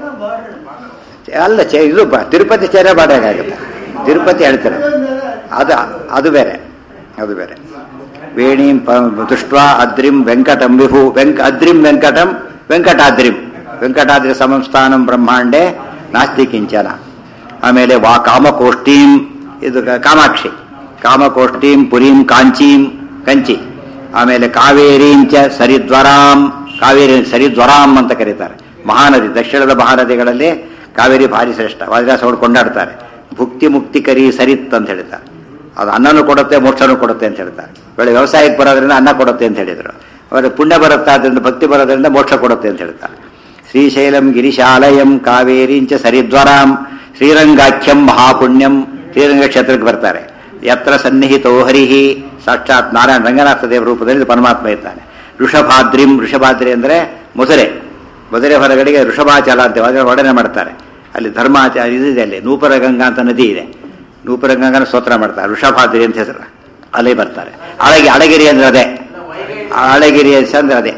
S1: ಅಲ್ಲ ಚೇ ಇದು ತಿರುಪತಿ ಚೇರೆ ಬಾಡಾಗುತ್ತೆ. ತಿರುಪತಿ ಹೇಳ್ತಾರೆ, ಅದು ಅದು ಬೇರೆ, ಅದು ಬೇರೆ. ವೇಣಿಂ ದೃಷ್ಟ್ವಾ ಅದ್ರಿಂ ವೆಂಕಟಂ ವಿಭು, ವೆಂಕ ಅದ್ರಿಂ ವೆಂಕಟಂ ವೆಂಕಟಾದ್ರಿಂ, ವೆಂಕಟಾದ್ರಿ ಸಂಸ್ಥಾನಂ ಬ್ರಹ್ಮಾಂಡೆ ನಾಸ್ತಿ ಕಿಂಚನ. ಆಮೇಲೆ ವಾ ಕಾಮಕೋಷ್ಠೀಂ, ಇದು ಕಾಮಾಕ್ಷಿ. ಕಾಮಕೋಷ್ಠೀಂ ಪುರೀಂ ಕಾಂಚೀಂ, ಕಂಚಿ. ಆಮೇಲೆ ಕಾವೇರೀಂಚ ಸರಿದ್ವರಾಂ, ಕಾವೇರಿ ಸರಿದ್ವರಾಂ ಅಂತ ಕರೀತಾರೆ. ಮಹಾನದಿ, ದಕ್ಷಿಣದ ಮಹಾನದಿಗಳಲ್ಲಿ ಕಾವೇರಿ ಭಾರಿ ಶ್ರೇಷ್ಠ. ವಾದಿರಾಸಗಳು ಕೊಂಡಾಡ್ತಾರೆ. ಭುಕ್ತಿ ಮುಕ್ತಿಕರಿ ಸರಿತ್ ಅಂತ ಹೇಳ್ತಾರೆ. ಅದು ಅನ್ನನೂ ಕೊಡುತ್ತೆ ಮೋಕ್ಷನೂ ಕೊಡುತ್ತೆ ಅಂತ ಹೇಳ್ತಾರೆ. ಒಳ್ಳೆ ವ್ಯವಸಾಯಕ್ಕೆ ಬರೋದ್ರಿಂದ ಅನ್ನ ಕೊಡುತ್ತೆ ಅಂತ ಹೇಳಿದರು. ಅವರ ಪುಣ್ಯ ಬರುತ್ತಾ ಅದರಿಂದ ಭಕ್ತಿ ಬರೋದ್ರಿಂದ ಮೋಕ್ಷ ಕೊಡುತ್ತೆ ಅಂತ ಹೇಳ್ತಾರೆ. ಶ್ರೀಶೈಲಂ ಗಿರಿಶಾಲಯಂ ಕಾವೇರಿಂಚ ಸರಿದ್ವರಾಂ ಶ್ರೀರಂಗಾಖ್ಯಂ ಮಹಾಪುಣ್ಯಂ. ಶ್ರೀರಂಗ ಕ್ಷೇತ್ರಕ್ಕೆ ಬರ್ತಾರೆ. ಯತ್ರ ಸನ್ನಿಹಿತೋ ಹರಿಹಿ, ಸಾಕ್ಷಾತ್ ನಾರಾಯಣ ರಂಗನಾಥ ದೇವ ರೂಪದಲ್ಲಿ ಪರಮಾತ್ಮ ಇದ್ದಾನೆ. ಋಷಭಾದ್ರಿಂ, ಋಷಭಾದ್ರಿ ಅಂದರೆ ಮಧುರೆ. ಮಧುರೆ ಹೊರಗಡೆಗೆ ಋಷಭಾಚಲ ಅಂತ ವರ್ಣನೆ ಮಾಡ್ತಾರೆ. ಅಲ್ಲಿ ಧರ್ಮಾಚಾರ ಇದಿದೆ, ಅಲ್ಲಿ ನೂಪುರ ಗಂಗಾ ಅಂತ ನದಿ ಇದೆ. ನೂಪುರ ಗಂಗಾನ ಸ್ತೋತ್ರ ಮಾಡ್ತಾರೆ. ಋಷಭಾದ್ರಿ ಅಂತ ಹೆಸರು. ಅಲ್ಲಿ ಬರ್ತಾರೆ. ಅಳಗಿ ಅಳಗಿರಿ ಅಂದ್ರೆ ಅದೇ, ಅಳಗಿರಿ ಅಂದ್ರೆ ಅದೇ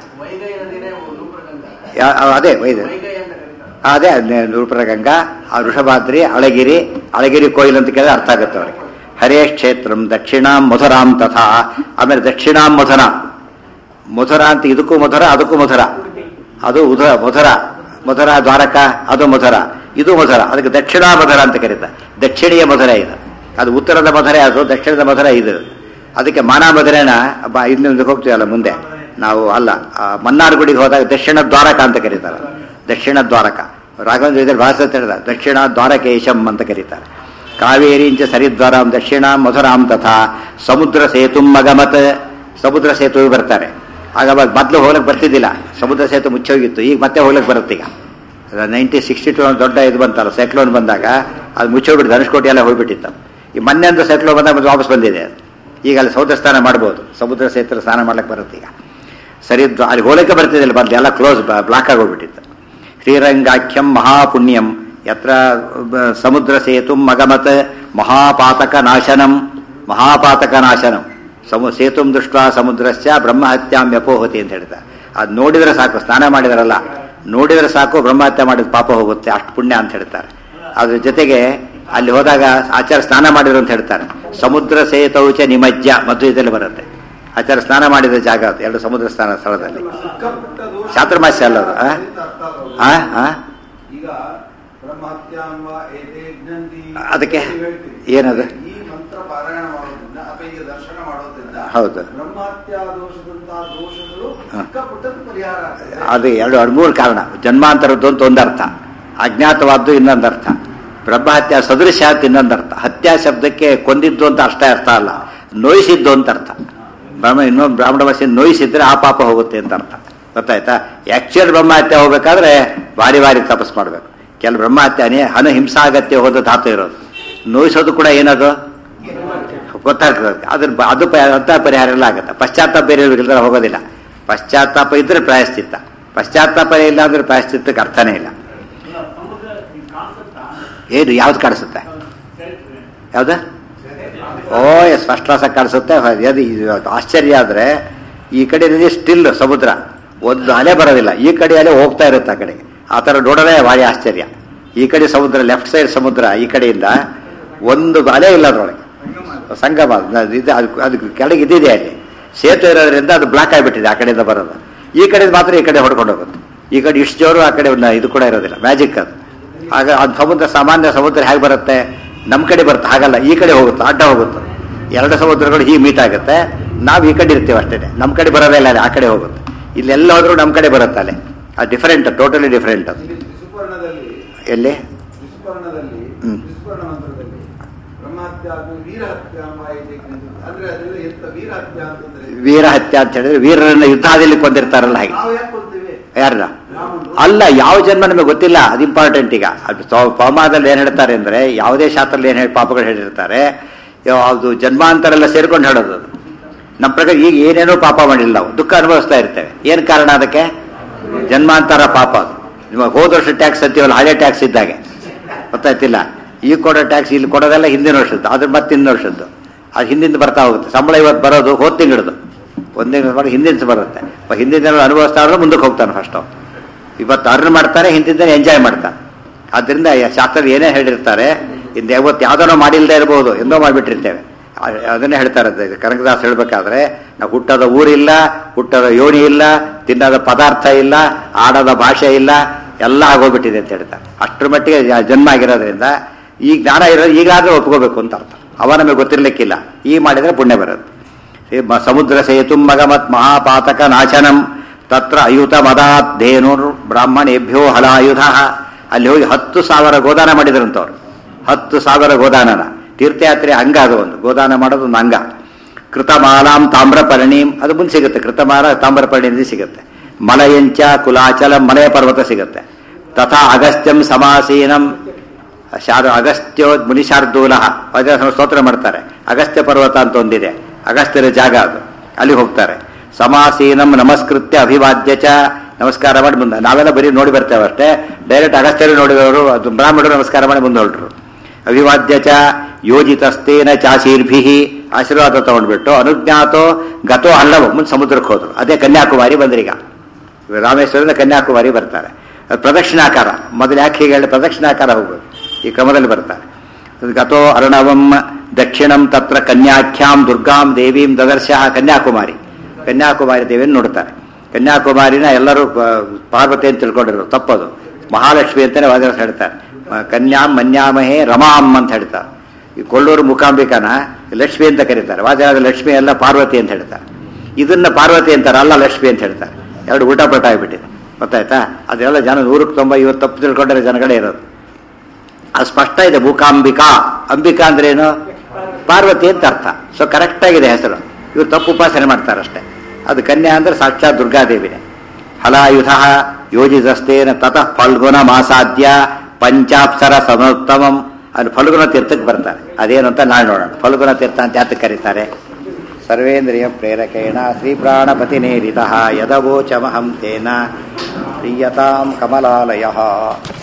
S1: ಅದೇ ವೈದ್ಯ ಅದೇ ನೂಪುರ ಗಂಗಾ, ಆ ಋಷಭಾದ್ರಿ, ಅಳಗಿರಿ. ಅಳಗಿರಿ ಕೊಯ್ಲು ಅಂತ ಕೇಳಿದ್ರೆ ಅರ್ಥ ಆಗುತ್ತೆ ಅವರಿಗೆ. ಹರೇ ಕ್ಷೇತ್ರಂ ದಕ್ಷಿಣಾಂ ಮಧುರಾಂ ತಥಾ. ಆಮೇಲೆ ದಕ್ಷಿಣಾಂ ಮಧುರ, ಮಧುರ ಅಂತ ಇದಕ್ಕೂ ಮಧುರ ಅದಕ್ಕೂ ಮಧುರ. ಅದು ಉಧರ ಮಧುರ, ಮಧುರ ದ್ವಾರಕ ಅದು ಮಧುರ, ಇದು ಮಧುರ. ಅದಕ್ಕೆ ದಕ್ಷಿಣಾ ಮಧುರ ಅಂತ ಕರೀತಾರೆ. ದಕ್ಷಿಣೀಯ ಮಧುರ ಇದು. ಅದು ಉತ್ತರದ ಮಧುರೆ, ಅದು ದಕ್ಷಿಣದ ಮಧುರ ಇದು. ಅದಕ್ಕೆ ಮಾನಾ ಮಧುರೆನ ಇನ್ನೊಂದು ಹೋಗ್ತೀವಲ್ಲ ಮುಂದೆ ನಾವು, ಅಲ್ಲ ಮನ್ನಾರ್ ಗುಡಿಗೆ ಹೋದಾಗ ದಕ್ಷಿಣ ದ್ವಾರಕ ಅಂತ ಕರೀತಾರೆ. ದಕ್ಷಿಣ ದ್ವಾರಕ ರಾಘವೇಂದ್ರ ಇದ್ರಲ್ಲಿ ಭಾಷೆ ಹೇಳಿದ ದಕ್ಷಿಣ ದ್ವಾರಕೇಶಂ ಅಂತ ಕರೀತಾರೆ. ಕಾವೇರಿಂಚ ಸರಿದ್ವಾರಾಂ ದಕ್ಷಿಣ ಮಧುರಾಂ ತಥಾ ಸಮುದ್ರ ಸೇತು ಮಗಮತ್. ಸಮುದ್ರ ಸೇತುವೆ ಬರ್ತಾರೆ. ಆಗ ಮೊದಲು ಹೋಗ್ಲಿಕ್ಕೆ ಬರ್ತಿದ್ದಿಲ್ಲ, ಸಮುದ್ರ ಸೇತು ಮುಚ್ಚೋಗಿತ್ತು. ಈಗ ಮತ್ತೆ ಹೋಗ್ಲಿಕ್ಕೆ ಬರುತ್ತೆ. ಈಗ ನೈನ್ಟೀನ್ ಸಿಕ್ಸ್ಟಿ ಟು ದೊಡ್ಡ ಇದು ಬಂತಲ್ಲ ಸೈಕ್ಲೋನ್ ಬಂದಾಗ ಅದು ಮುಚ್ಚೋಗ್ಬಿಟ್ಟು ಧನುಷ್ಕೋಟಿ ಎಲ್ಲ ಹೋಗ್ಬಿಟ್ಟಿತ್ತು. ಈ ಮೊನ್ನೆ ಒಂದು ಸೈಕ್ಲೋನ್ ಬಂದಾಗ ಮತ್ತೆ ವಾಪಸ್ ಬಂದಿದೆ. ಈಗ ಅಲ್ಲಿ ಸಮುದ್ರ ಸ್ನಾನ ಮಾಡ್ಬೋದು, ಸಮುದ್ರ ಸೇತು ಸ್ನಾನ ಮಾಡ್ಲಿಕ್ಕೆ ಬರುತ್ತೆ. ಈಗ ಸರಿ ಅಲ್ಲಿ ಹೋಲಿಕೆ ಬರ್ತಿದ್ದಿಲ್ಲ, ಬಂದು ಎಲ್ಲ ಕ್ಲೋಸ್ ಬ್ಲಾಕ್ ಆಗಿ ಹೋಗ್ಬಿಟ್ಟಿತ್ತು. ಶ್ರೀರಂಗಾಖ್ಯಂ ಮಹಾಪುಣ್ಯಂ ಯತ್ರ ಸಮುದ್ರ ಸೇತು ಮಗಮತ್ ಮಹಾಪಾತಕ ನಾಶನಂ. ಮಹಾಪಾತಕ ನಾಶನಂ ಸಮು ಸೇತುಂ ದೃಷ್ಟ ಸಮುದ್ರಸ್ಯ ಬ್ರಹ್ಮಹತ್ಯಾಂ ವ್ಯಪೋಹತಿ ಅಂತ ಹೇಳ್ತಾರೆ. ಅದು ನೋಡಿದರೆ ಸಾಕು, ಸ್ನಾನ ಮಾಡಿದಾರಲ್ಲ ನೋಡಿದರೆ ಸಾಕು ಬ್ರಹ್ಮಹತ್ಯೆ ಮಾಡಿದ ಪಾಪ ಹೋಗುತ್ತೆ, ಅಷ್ಟು ಪುಣ್ಯ ಅಂತ ಹೇಳ್ತಾರೆ. ಅದ್ರ ಜೊತೆಗೆ ಅಲ್ಲಿ ಹೋದಾಗ ಆಚಾರ ಸ್ನಾನ ಮಾಡಿದ್ರು ಅಂತ ಹೇಳ್ತಾರೆ. ಸಮುದ್ರ ಸೇತೌಚ ನಿಮಜ್ಜ ಮಧ್ವದಲ್ಲಿ ಬರುತ್ತೆ. ಆಚಾರ ಸ್ನಾನ ಮಾಡಿದ ಜಾಗ ಅದು, ಎರಡು ಸಮುದ್ರ ಸ್ನಾನ ಸ್ಥಳದಲ್ಲಿ. ಚಾತುರ್ಮಾಸ್ಯ ಅಲ್ಲ ಅದು. ಆ ಆ ಅದಕ್ಕೆ ಏನದು ಹೌದು, ಅದು ಎರಡು ಎರಡು ಮೂರು ಕಾರಣ. ಜನ್ಮಾಂತರದ್ದು ಅಂತ ಒಂದರ್ಥ, ಅಜ್ಞಾತವಾದ್ದು ಇನ್ನೊಂದು ಅರ್ಥ, ಬ್ರಹ್ಮಹತ್ಯಾ ಸದೃಶ ಅಂತ ಇನ್ನೊಂದು ಅರ್ಥ. ಹತ್ಯಾ ಶಬ್ದಕ್ಕೆ ಕೊಂದಿದ್ದು ಅಂತ ಅಷ್ಟೇ ಅರ್ಥ ಅಲ್ಲ, ನೋಯಿಸಿದ್ದು ಅಂತ ಅರ್ಥ. ಬ್ರಹ್ಮ ಇನ್ನೊಂದು ಬ್ರಾಹ್ಮಣ ಭಾಷೆ ನೋಯಿಸಿದ್ರೆ ಆ ಪಾಪ ಹೋಗುತ್ತೆ ಅಂತ ಅರ್ಥ. ಗೊತ್ತಾಯ್ತಾ? ಆಕ್ಚುಯಲ್ ಬ್ರಹ್ಮಹತ್ಯೆ ಹೋಗ್ಬೇಕಾದ್ರೆ ಭಾರಿ ಭಾರಿ ತಪಸ್ ಮಾಡಬೇಕು. ಕೆಲ ಬ್ರಹ್ಮಹತ್ಯೆ ಹನು ಹಿಂಸಾಗತ್ಯ ಹೋದ ಧಾತು ಇರೋದು. ನೋಯಿಸೋದು ಕೂಡ ಏನದು ಗೊತ್ತಾಗ್ತದೆ. ಅದ್ರ ಅದು ಅಂತ ಪರಿಹಾರ ಎಲ್ಲ ಆಗುತ್ತೆ. ಪಶ್ಚಾತ್ತಾಪ ಬೇರೆ ಇಲ್ಲದ್ರೆ ಹೋಗೋದಿಲ್ಲ. ಪಶ್ಚಾತ್ತಾಪ ಇದ್ರೆ ಪ್ರಾಯಶ್ಚಿತ್ತ, ಪಶ್ಚಾತ್ತಾಪ ಇಲ್ಲ ಅಂದ್ರೆ ಪ್ರಾಯಶ್ಚಿತ್ತಕ್ಕೆ ಅರ್ಥನೇ ಇಲ್ಲ. ಏನು ಯಾವ್ದು ಕಾಣಿಸುತ್ತೆ? ಯಾವ್ದು? ಓ ಎಸ್ ಫಸ್ಟ್ ಕ್ಲಾಸ್ ಆಗಿ ಕಾಣಿಸುತ್ತೆ. ಅದು ಆಶ್ಚರ್ಯ ಆದ್ರೆ ಈ ಕಡೆ ಸ್ಟಿಲ್ ಸಮುದ್ರ, ಒಂದು ಅಲೆ ಬರೋದಿಲ್ಲ. ಈ ಕಡೆ ಅಲೆ ಹೋಗ್ತಾ ಇರುತ್ತೆ ಆ ಕಡೆಗೆ. ಆ ಥರ ನೋಡೋದೇ ಭಾರಿ ಆಶ್ಚರ್ಯ. ಈ ಕಡೆ ಸಮುದ್ರ, ಲೆಫ್ಟ್ ಸೈಡ್ ಸಮುದ್ರ, ಈ ಕಡೆಯಿಂದ ಒಂದು ಅಲೆ ಇಲ್ಲ ಅದರೊಳಗೆ. ಸಂಗಮ ಇದು ಅದಕ್ಕೆ ಕೆಳಗೆ ಇದ್ದಿದೆ. ಅಲ್ಲಿ ಸೇತು ಇರೋದ್ರಿಂದ ಅದು ಬ್ಲಾಕ್ ಆಗಿಬಿಟ್ಟಿದೆ ಆ ಕಡೆಯಿಂದ ಬರೋದು. ಈ ಕಡೆ ಮಾತ್ರ ಈ ಕಡೆ ಹೊಡ್ಕೊಂಡು ಹೋಗುತ್ತೆ. ಈ ಕಡೆ ಇಷ್ಟು ಜೋರು, ಆ ಕಡೆ ಇದು ಕೂಡ ಇರೋದಿಲ್ಲ. ಮ್ಯಾಜಿಕ್ ಅದು. ಆಗ ಅದು ಸಮುದ್ರ, ಸಾಮಾನ್ಯ ಸಮುದ್ರ ಹೇಗೆ ಬರುತ್ತೆ? ನಮ್ಮ ಕಡೆ ಬರುತ್ತೆ, ಹಾಗಲ್ಲ. ಈ ಕಡೆ ಹೋಗುತ್ತೆ, ಅಡ್ಡ ಹೋಗುತ್ತೆ. ಎರಡು ಸಮುದ್ರಗಳು ಹೀಗೆ ಮೀಟ್ ಆಗುತ್ತೆ. ನಾವು ಈ ಕಡೆ ಇರ್ತೀವಿ ಅಷ್ಟೇ, ನಮ್ಮ ಕಡೆ ಬರೋದೇ ಇಲ್ಲ, ಆ ಕಡೆ ಹೋಗುತ್ತೆ. ಇಲ್ಲೆಲ್ಲ ಹೋದ್ರೂ ನಮ್ಮ ಕಡೆ ಬರುತ್ತೆ ಅಲ್ಲೇ. ಅದು ಡಿಫರೆಂಟ್, ಟೋಟಲಿ ಡಿಫರೆಂಟ್ ಅದು. ಎಲ್ಲಿ? ಹ್ಮ್ ವೀರ ಹತ್ಯೆ ಅಂತ ಹೇಳಿದ್ರೆ ವೀರರನ್ನ ಯುದ್ಧದಲ್ಲಿ ಕೊಂದಿರ್ತಾರಲ್ಲ ಹಾಗೆ. ಯಾರನ್ನ ಅಲ್ಲ, ಯಾವ ಜನ್ಮ ನಮಗೆ ಗೊತ್ತಿಲ್ಲ. ಅದು ಇಂಪಾರ್ಟೆಂಟ್. ಈಗ ಪವಮಾನದಲ್ಲಿ ಏನ್ ಹೇಳ್ತಾರೆ ಅಂದ್ರೆ, ಯಾವುದೇ ಶಾಸ್ತ್ರದಲ್ಲಿ ಏನ್ ಹೇಳಿ ಪಾಪಗಳು ಹೇಳಿರ್ತಾರೆ, ಯಾವುದು ಜನ್ಮಾಂತರ ಎಲ್ಲ ಸೇರ್ಕೊಂಡು ಹೇಳೋದು. ನಮ್ಮ ಪ್ರಕಾರ ಈಗ ಏನೇನೋ ಪಾಪ ಮಾಡಿಲ್ಲ, ನಾವು ದುಃಖ ಅನುಭವಿಸ್ತಾ ಇರ್ತೇವೆ. ಏನ್ ಕಾರಣ ಅದಕ್ಕೆ? ಜನ್ಮಾಂತರ ಪಾಪ. ಅದು ನಿಮಗೆ ಹೋದ ವರ್ಷ ಟ್ಯಾಕ್ಸ್ ಅಂತೀವಲ್ಲ, ಹಳೆ ಟ್ಯಾಕ್ಸ್ ಇದ್ದಾಗೆ. ಗೊತ್ತಾಯ್ತಿಲ್ಲ? ಈಗ ಕೊಡೋ ಟ್ಯಾಕ್ಸ್ ಇಲ್ಲಿ ಕೊಡೋದೆಲ್ಲ ಹಿಂದಿನ ವರ್ಷದ್ದು, ಅದ್ರ ಮತ್ತೆ ಹಿಂದಿನ ವರ್ಷದ್ದು. ಅದು ಹಿಂದಿಂದ ಬರ್ತಾ ಹೋಗುತ್ತೆ. ಸಂಬಳ ಇವತ್ತು ಬರೋದು ಹೋದ ತಿಂಗಳದು, ಒಂದು ತಿಂಗಳು ಮಾಡಿ ಹಿಂದಿನ ಬರುತ್ತೆ. ಹಿಂದಿನ ದಿನ ಅನುಭವಿಸ್ತಾ ಇರೋದು ಮುಂದಕ್ಕೆ ಹೋಗ್ತಾನೆ. ಫಸ್ಟ್ ಇವತ್ತು ಅರ್ನ್ ಮಾಡ್ತಾರೆ, ಹಿಂದಿನ ಎಂಜಾಯ್ ಮಾಡ್ತಾನೆ. ಆದ್ದರಿಂದ ಶಾಸ್ತ್ರ ಏನೇ ಹೇಳಿರ್ತಾರೆ, ಇಂದ ಯಾವತ್ತು ಯಾವುದೋ ಮಾಡಿಲ್ಲದೆ ಇರ್ಬೋದು, ಎಂದೋ ಮಾಡಿಬಿಟ್ಟಿರ್ತೇವೆ. ಅದನ್ನೇ ಹೇಳ್ತಾರೆ ಕನಕದಾಸ್ ಹೇಳ್ಬೇಕಾದ್ರೆ, ನಾವು ಹುಟ್ಟೋದ ಊರಿಲ್ಲ, ಹುಟ್ಟೋದ ಯೋನಿ ಇಲ್ಲ, ತಿನ್ನೋದ ಪದಾರ್ಥ ಇಲ್ಲ, ಆಡೋದ ಭಾಷೆ ಇಲ್ಲ, ಎಲ್ಲ ಆಗೋಗ್ಬಿಟ್ಟಿದೆ ಅಂತ ಹೇಳ್ತಾರೆ. ಅಷ್ಟರ ಮಟ್ಟಿಗೆ ಜನ್ಮ ಆಗಿರೋದ್ರಿಂದ ಈ ಜ್ಞಾನ ಇರೋದು ಈಗಾದರೂ ಒಪ್ಕೋಬೇಕು ಅಂತ ಅರ್ಥ. ಅವ ನಮಗೆ ಗೊತ್ತಿರ್ಲಿಕ್ಕಿಲ್ಲ, ಈ ಮಾಡಿದರೆ ಪುಣ್ಯ ಬರುತ್ತೆ. ಸಮುದ್ರ ಸೇತು ಮಗಮತ್ ಮಹಾಪಾತಕ ನಾಶನಂ ತತ್ರ ಅಯುತ ಮದಾತ್ ಧೇನುರ್ ಬ್ರಾಹ್ಮಣೇಭ್ಯೋ ಹಲಾಯುಧ. ಅಲ್ಲಿ ಹೋಗಿ ಹತ್ತು ಸಾವಿರ ಗೋದಾನ ಮಾಡಿದ್ರಂತವ್ರು. ಹತ್ತು ಸಾವಿರ ಗೋದಾನನ. ತೀರ್ಥಯಾತ್ರೆ ಅಂಗ ಅದು ಒಂದು, ಗೋದಾನ ಮಾಡೋದು ಒಂದು ಅಂಗ. ಕೃತಮಾಲಾಂ ತಾಮ್ರಪರ್ಣೀಂ ಅದು ಮುಂದೆ ಸಿಗುತ್ತೆ, ಕೃತಮಾಲ ತಾಮ್ರಪರ್ಣಿ ಸಿಗುತ್ತೆ. ಮಲಯಂಚ ಕುಲಾಚಲ ಮಲಯ ಪರ್ವತ ಸಿಗುತ್ತೆ. ತಥಾ ಅಗಸ್ತ್ಯಂ ಸಮಾಸೀನಂ ಶಾರ ಅಗಸ್ತ್ಯೋ ಮುನಿಶಾರ್ದೂಲ ಸ್ತೋತ್ರ ಮಾಡ್ತಾರೆ. ಅಗಸ್ತ್ಯ ಪರ್ವತ ಅಂತ ಒಂದಿದೆ, ಅಗಸ್ತ್ಯರ ಜಾಗ ಅದು, ಅಲ್ಲಿ ಹೋಗ್ತಾರೆ. ಸಮಾಸೀನಂ ನಮಸ್ಕೃತ್ಯ ಅಭಿವಾದ್ಯ ಚ ನಮಸ್ಕಾರ ಮಾಡಿ ಮುಂದೆ. ನಾವೆಲ್ಲ ಬರೀ ನೋಡಿ ಬರ್ತೇವೆ ಅಷ್ಟೇ, ಡೈರೆಕ್ಟ್ ಅಗಸ್ತ್ಯರು ನೋಡಿದವರು ಅದು ಬ್ರಾಹ್ಮಣರು ನಮಸ್ಕಾರ ಮಾಡಿ ಮುಂದೆ ಹೊರಟರು. ಅಭಿವಾದ್ಯ ಚ ಯೋಜಿತಸ್ತೇನ ಚಾಶೀರ್ಭಿ ಆಶೀರ್ವಾದ ತಗೊಂಡ್ಬಿಟ್ಟು ಅನುಜ್ಞಾತೋ ಗತೋ ಅಲ್ಲವ ಮುಂದೆ ಸಮುದ್ರಕ್ಕೆ ಹೋದ್ರು. ಅದೇ ಕನ್ಯಾಕುಮಾರಿ ಬಂದ್ರೀಗ, ರಾಮೇಶ್ವರದಿಂದ ಕನ್ಯಾಕುಮಾರಿ ಬರ್ತಾರೆ. ಅದು ಪ್ರದಕ್ಷಿಣಾಕಾರ. ಮೊದಲು ಯಾಕೆ ಹೀಗೆ ಹೇಳಿ ಪ್ರದಕ್ಷಿಣಾಕಾರ ಹೋಗ್ಬೋದು, ಈ ಕ್ರಮದಲ್ಲಿ ಬರ್ತಾರೆ. ಗತೋ ಅರ್ಣವಂ ದಕ್ಷಿಣಂ ತತ್ರ ಕನ್ಯಾಖ್ಯಾಂ ದುರ್ಗಾಂ ದೇವೀಂ ದದರ್ಶ ಕನ್ಯಾಕುಮಾರಿ. ಕನ್ಯಾಕುಮಾರಿ ದೇವಿಯನ್ನು ನೋಡ್ತಾರೆ. ಕನ್ಯಾಕುಮಾರಿನ ಎಲ್ಲರೂ ಪಾರ್ವತಿ ಅಂತ ತಿಳ್ಕೊಂಡಿರೋರು, ತಪ್ಪದು. ಮಹಾಲಕ್ಷ್ಮಿ ಅಂತಲೇ ವಾದಿರಾಜ ಹೇಳ್ತಾರೆ. ಕನ್ಯಾಂ ಮನ್ಯಾಮಹೇ ರಮಾಂ ಅಂತ ಹೇಳ್ತಾರೆ. ಈ ಕೊಳ್ಳೂರು ಮುಖಾಂಬಿಕನ ಲಕ್ಷ್ಮಿ ಅಂತ ಕರೀತಾರೆ, ವಾದಿರಾಜ ಲಕ್ಷ್ಮಿ ಎಲ್ಲ ಪಾರ್ವತಿ ಅಂತ ಹೇಳ್ತಾರೆ. ಇದನ್ನ ಪಾರ್ವತಿ ಅಂತಾರೆ, ಅಲ್ಲ ಲಕ್ಷ್ಮಿ ಅಂತ ಹೇಳ್ತಾರೆ. ಎರಡು ಊಟಪಟ ಆಗಿಬಿಟ್ಟಿದೆ, ಗೊತ್ತಾಯ್ತಾ? ಅದೆಲ್ಲ ಜನ ನೂರಕ್ಕೆ ತೊಂಬೈ ಇವತ್ತು ತಪ್ಪು ತಿಳ್ಕೊಂಡ್ರೆ ಜನಗಳೇ ಇರೋದು. ಅದು ಸ್ಪಷ್ಟ ಇದೆ. ಮೂಕಾಂಬಿಕಾ, ಅಂಬಿಕಾ ಅಂದ್ರೆ ಏನು? ಪಾರ್ವತಿ ಅಂತ ಅರ್ಥ. ಸೊ ಕರೆಕ್ಟ್ ಆಗಿದೆ ಹೆಸರು. ಇವರು ತಪ್ಪು ಉಪಾಸನೆ ಮಾಡ್ತಾರಷ್ಟೇ. ಅದು ಕನ್ಯಾ ಅಂದ್ರೆ ಸಾಕ್ಷಾತ್ ದುರ್ಗಾದೇವಿನೇ. ಹಲಾಯುಧ ಯೋಜಿತಸ್ತೇನ ತತಃ ಫಲ್ಗುಣ ಮಾಸಾದ್ಯ ಪಂಚಾಪ್ಸರ ಸಮೋತ್ತಮಂ. ಅದು ಫಲ್ಗುಣ ತೀರ್ಥಕ್ಕೆ ಬರ್ತಾರೆ. ಅದೇನು ಅಂತ ನಾಳೆ ನೋಡೋಣ. ಫಲ್ಗುಣ ತೀರ್ಥ ಅಂತ ಯಾತಕ್ಕೆ ಕರೀತಾರೆ? ಸರ್ವೇಂದ್ರಿಯ ಪ್ರೇರಕೇಣ ಶ್ರೀ ಪ್ರಾಣಪತಿ ನೇರಿತ ಯದವೋಚಮಹಂ ತೇನ ಪ್ರೀಯತಾಂ ಕಮಲಾಲಯ.